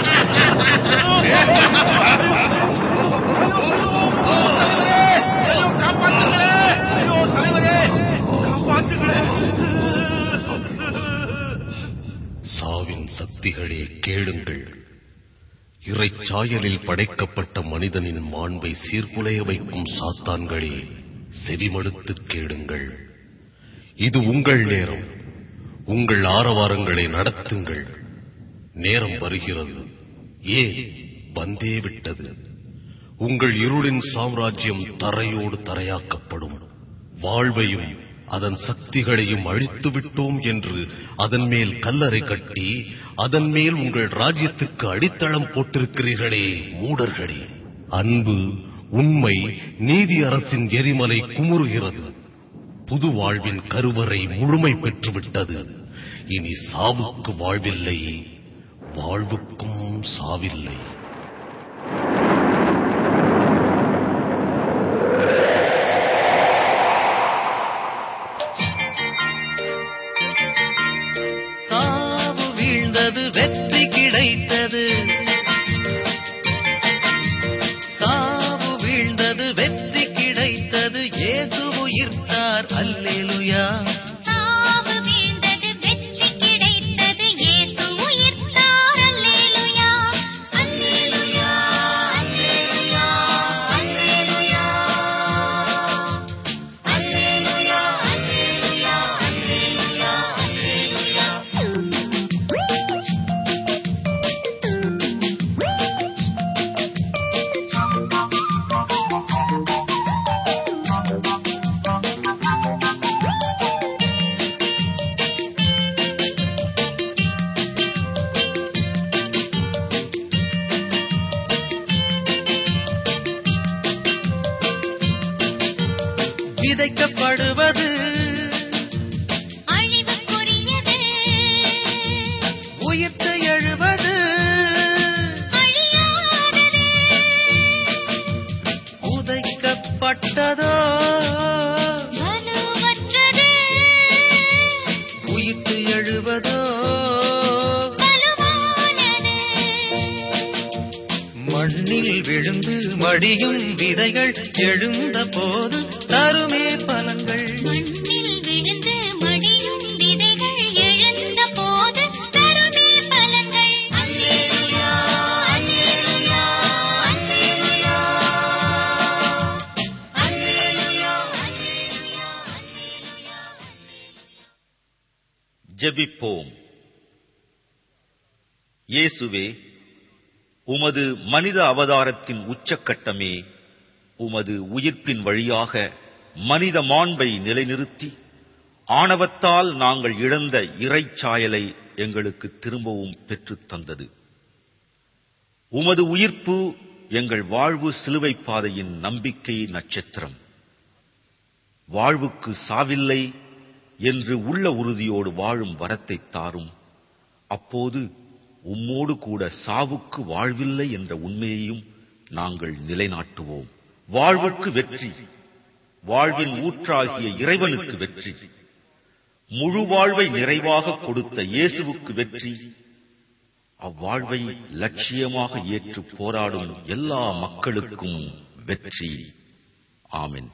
சாவின் சக்திகளே கேளுங்கள். இறைச்சாயலில் படைக்கப்பட்ட மனிதனின் மாண்பை சீர்குலைய வைக்கும் சாத்தான்களே செவிமடுத்து கேளுங்கள். இது உங்கள் நேரம். உங்கள் ஆரவாரங்களை நடத்துங்கள். நேரம் வருகிறது, ஏன் வந்தே விட்டது. உங்கள் இருளின் சாம்ராஜ்யம் தரையோடு தரையாக்கப்படும். வாழ்வையும் அதன் சக்திகளையும் அழித்து விட்டோம் என்று அதன் மேல் கல்லறை கட்டி அதன் மேல் உங்கள் ராஜ்யத்துக்கு அடித்தளம் போட்டிருக்கிறீர்களே மூடர்களே. அன்பு, உண்மை, நீதி அரசின் எரிமலை குமுறுகிறது. புது வாழ்வின் கருவறை முழுமை பெற்றுவிட்டது. இனி சாவுக்கு வாழ்வில்லை, வாழ்வுக்கும் சாவில்லை. சாவு வீழ்ந்தது, வெற்றி கிடைத்தது. சாவு வீழ்ந்தது, வெற்றி கிடைத்தது. இயேசு உயிர்த்தார், அல்லேலூயா. சாவு வீழ்ந்தது, வெற்றி கிடைத்தது. இயேசு உயிர்த்தார், அல்லேலூயா. அல்லேலூயா, அல்லேலூயா, அல்லேலூயா. அல்லேலூயா, அல்லேலூயா, அல்லேலூயா, அல்லேலூயா. விதைக்கப்படுவது அழிவுக்குரியது, உயிர்த்து எழுவது. அழியாதது. உதைக்கப்பட்டதோ வலுவற்றது. மண்ணில் விழுந்து மடியும் விதைகள் எழுந்த போது தருமே பலன்கள். மண்ணில் விழுந்து மடியும் விதைகள் எழுந்த போது தருமே பலன்கள். அல்லேலூயா அல்லேலூயா அல்லேலூயா அல்லேலூயா அல்லேலூயா. ஜெபிப்போம். இயேசுவே, உமது மனித அவதாரத்தின் உச்சக்கட்டமே உமது உயிர்ப்பின் வழியாக மனித மாண்பை நிலைநிறுத்தி ஆணவத்தால் நாங்கள் இழந்த இறைச்சாயலை எங்களுக்கு திரும்பவும் பெற்றுத் தந்தது. உமது உயிர்ப்பு எங்கள் வாழ்வு சிலுவை பாதையின் நம்பிக்கை நட்சத்திரம். வாழ்வுக்கு சாவில்லை என்று உள்ள உறுதியோடு வாழும் வரத்தை தாரும். அப்போது உம்மோடு கூட சாவுக்கு வாழ்வில்லை என்ற உண்மையையும் நாங்கள் நிலைநாட்டுவோம். வாழ்வுக்கு வெற்றி, வாழ்வின் ஊற்றாகிய இறைவனுக்கு வெற்றி, முழு வாழ்வை நிறைவாக கொடுத்த இயேசுவுக்கு வெற்றி, அவ்வாழ்வை லட்சியமாக ஏற்று போராடும் எல்லா மக்களுக்கும் வெற்றி. ஆமென்.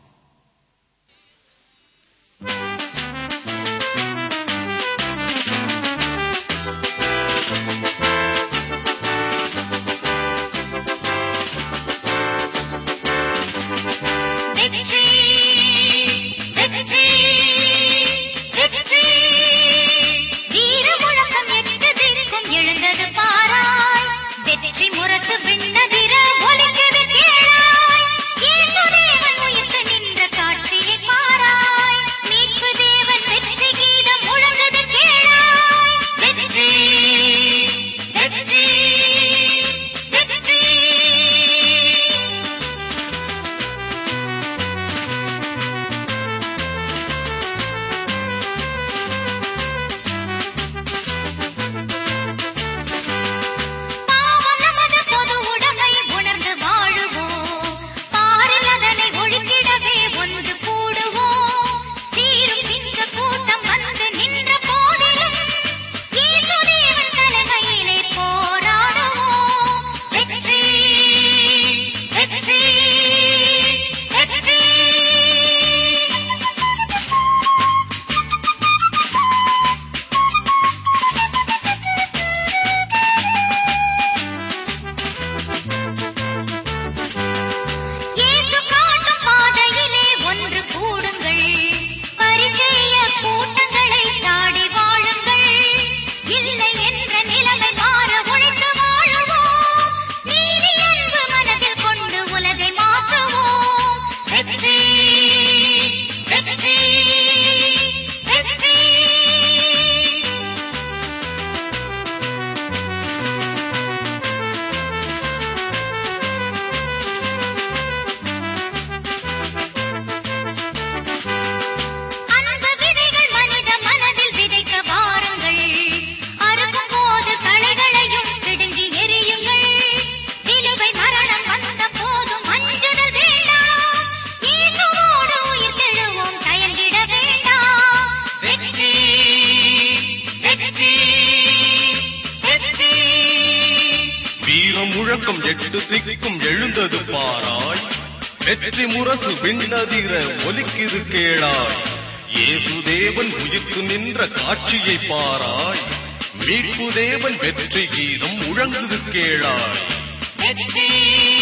முழக்கம் எட்டு திக்கும் எழுந்தது பாராய். வெற்றி முரசு விண்ணதிர ஒலிக்குது கேளாய். இயேசு தேவன் உயிர்த்து நின்ற காட்சியை பாராய். மீட்பு தேவன் வெற்றி கீதம் முழங்குது கேளாய். வெற்றி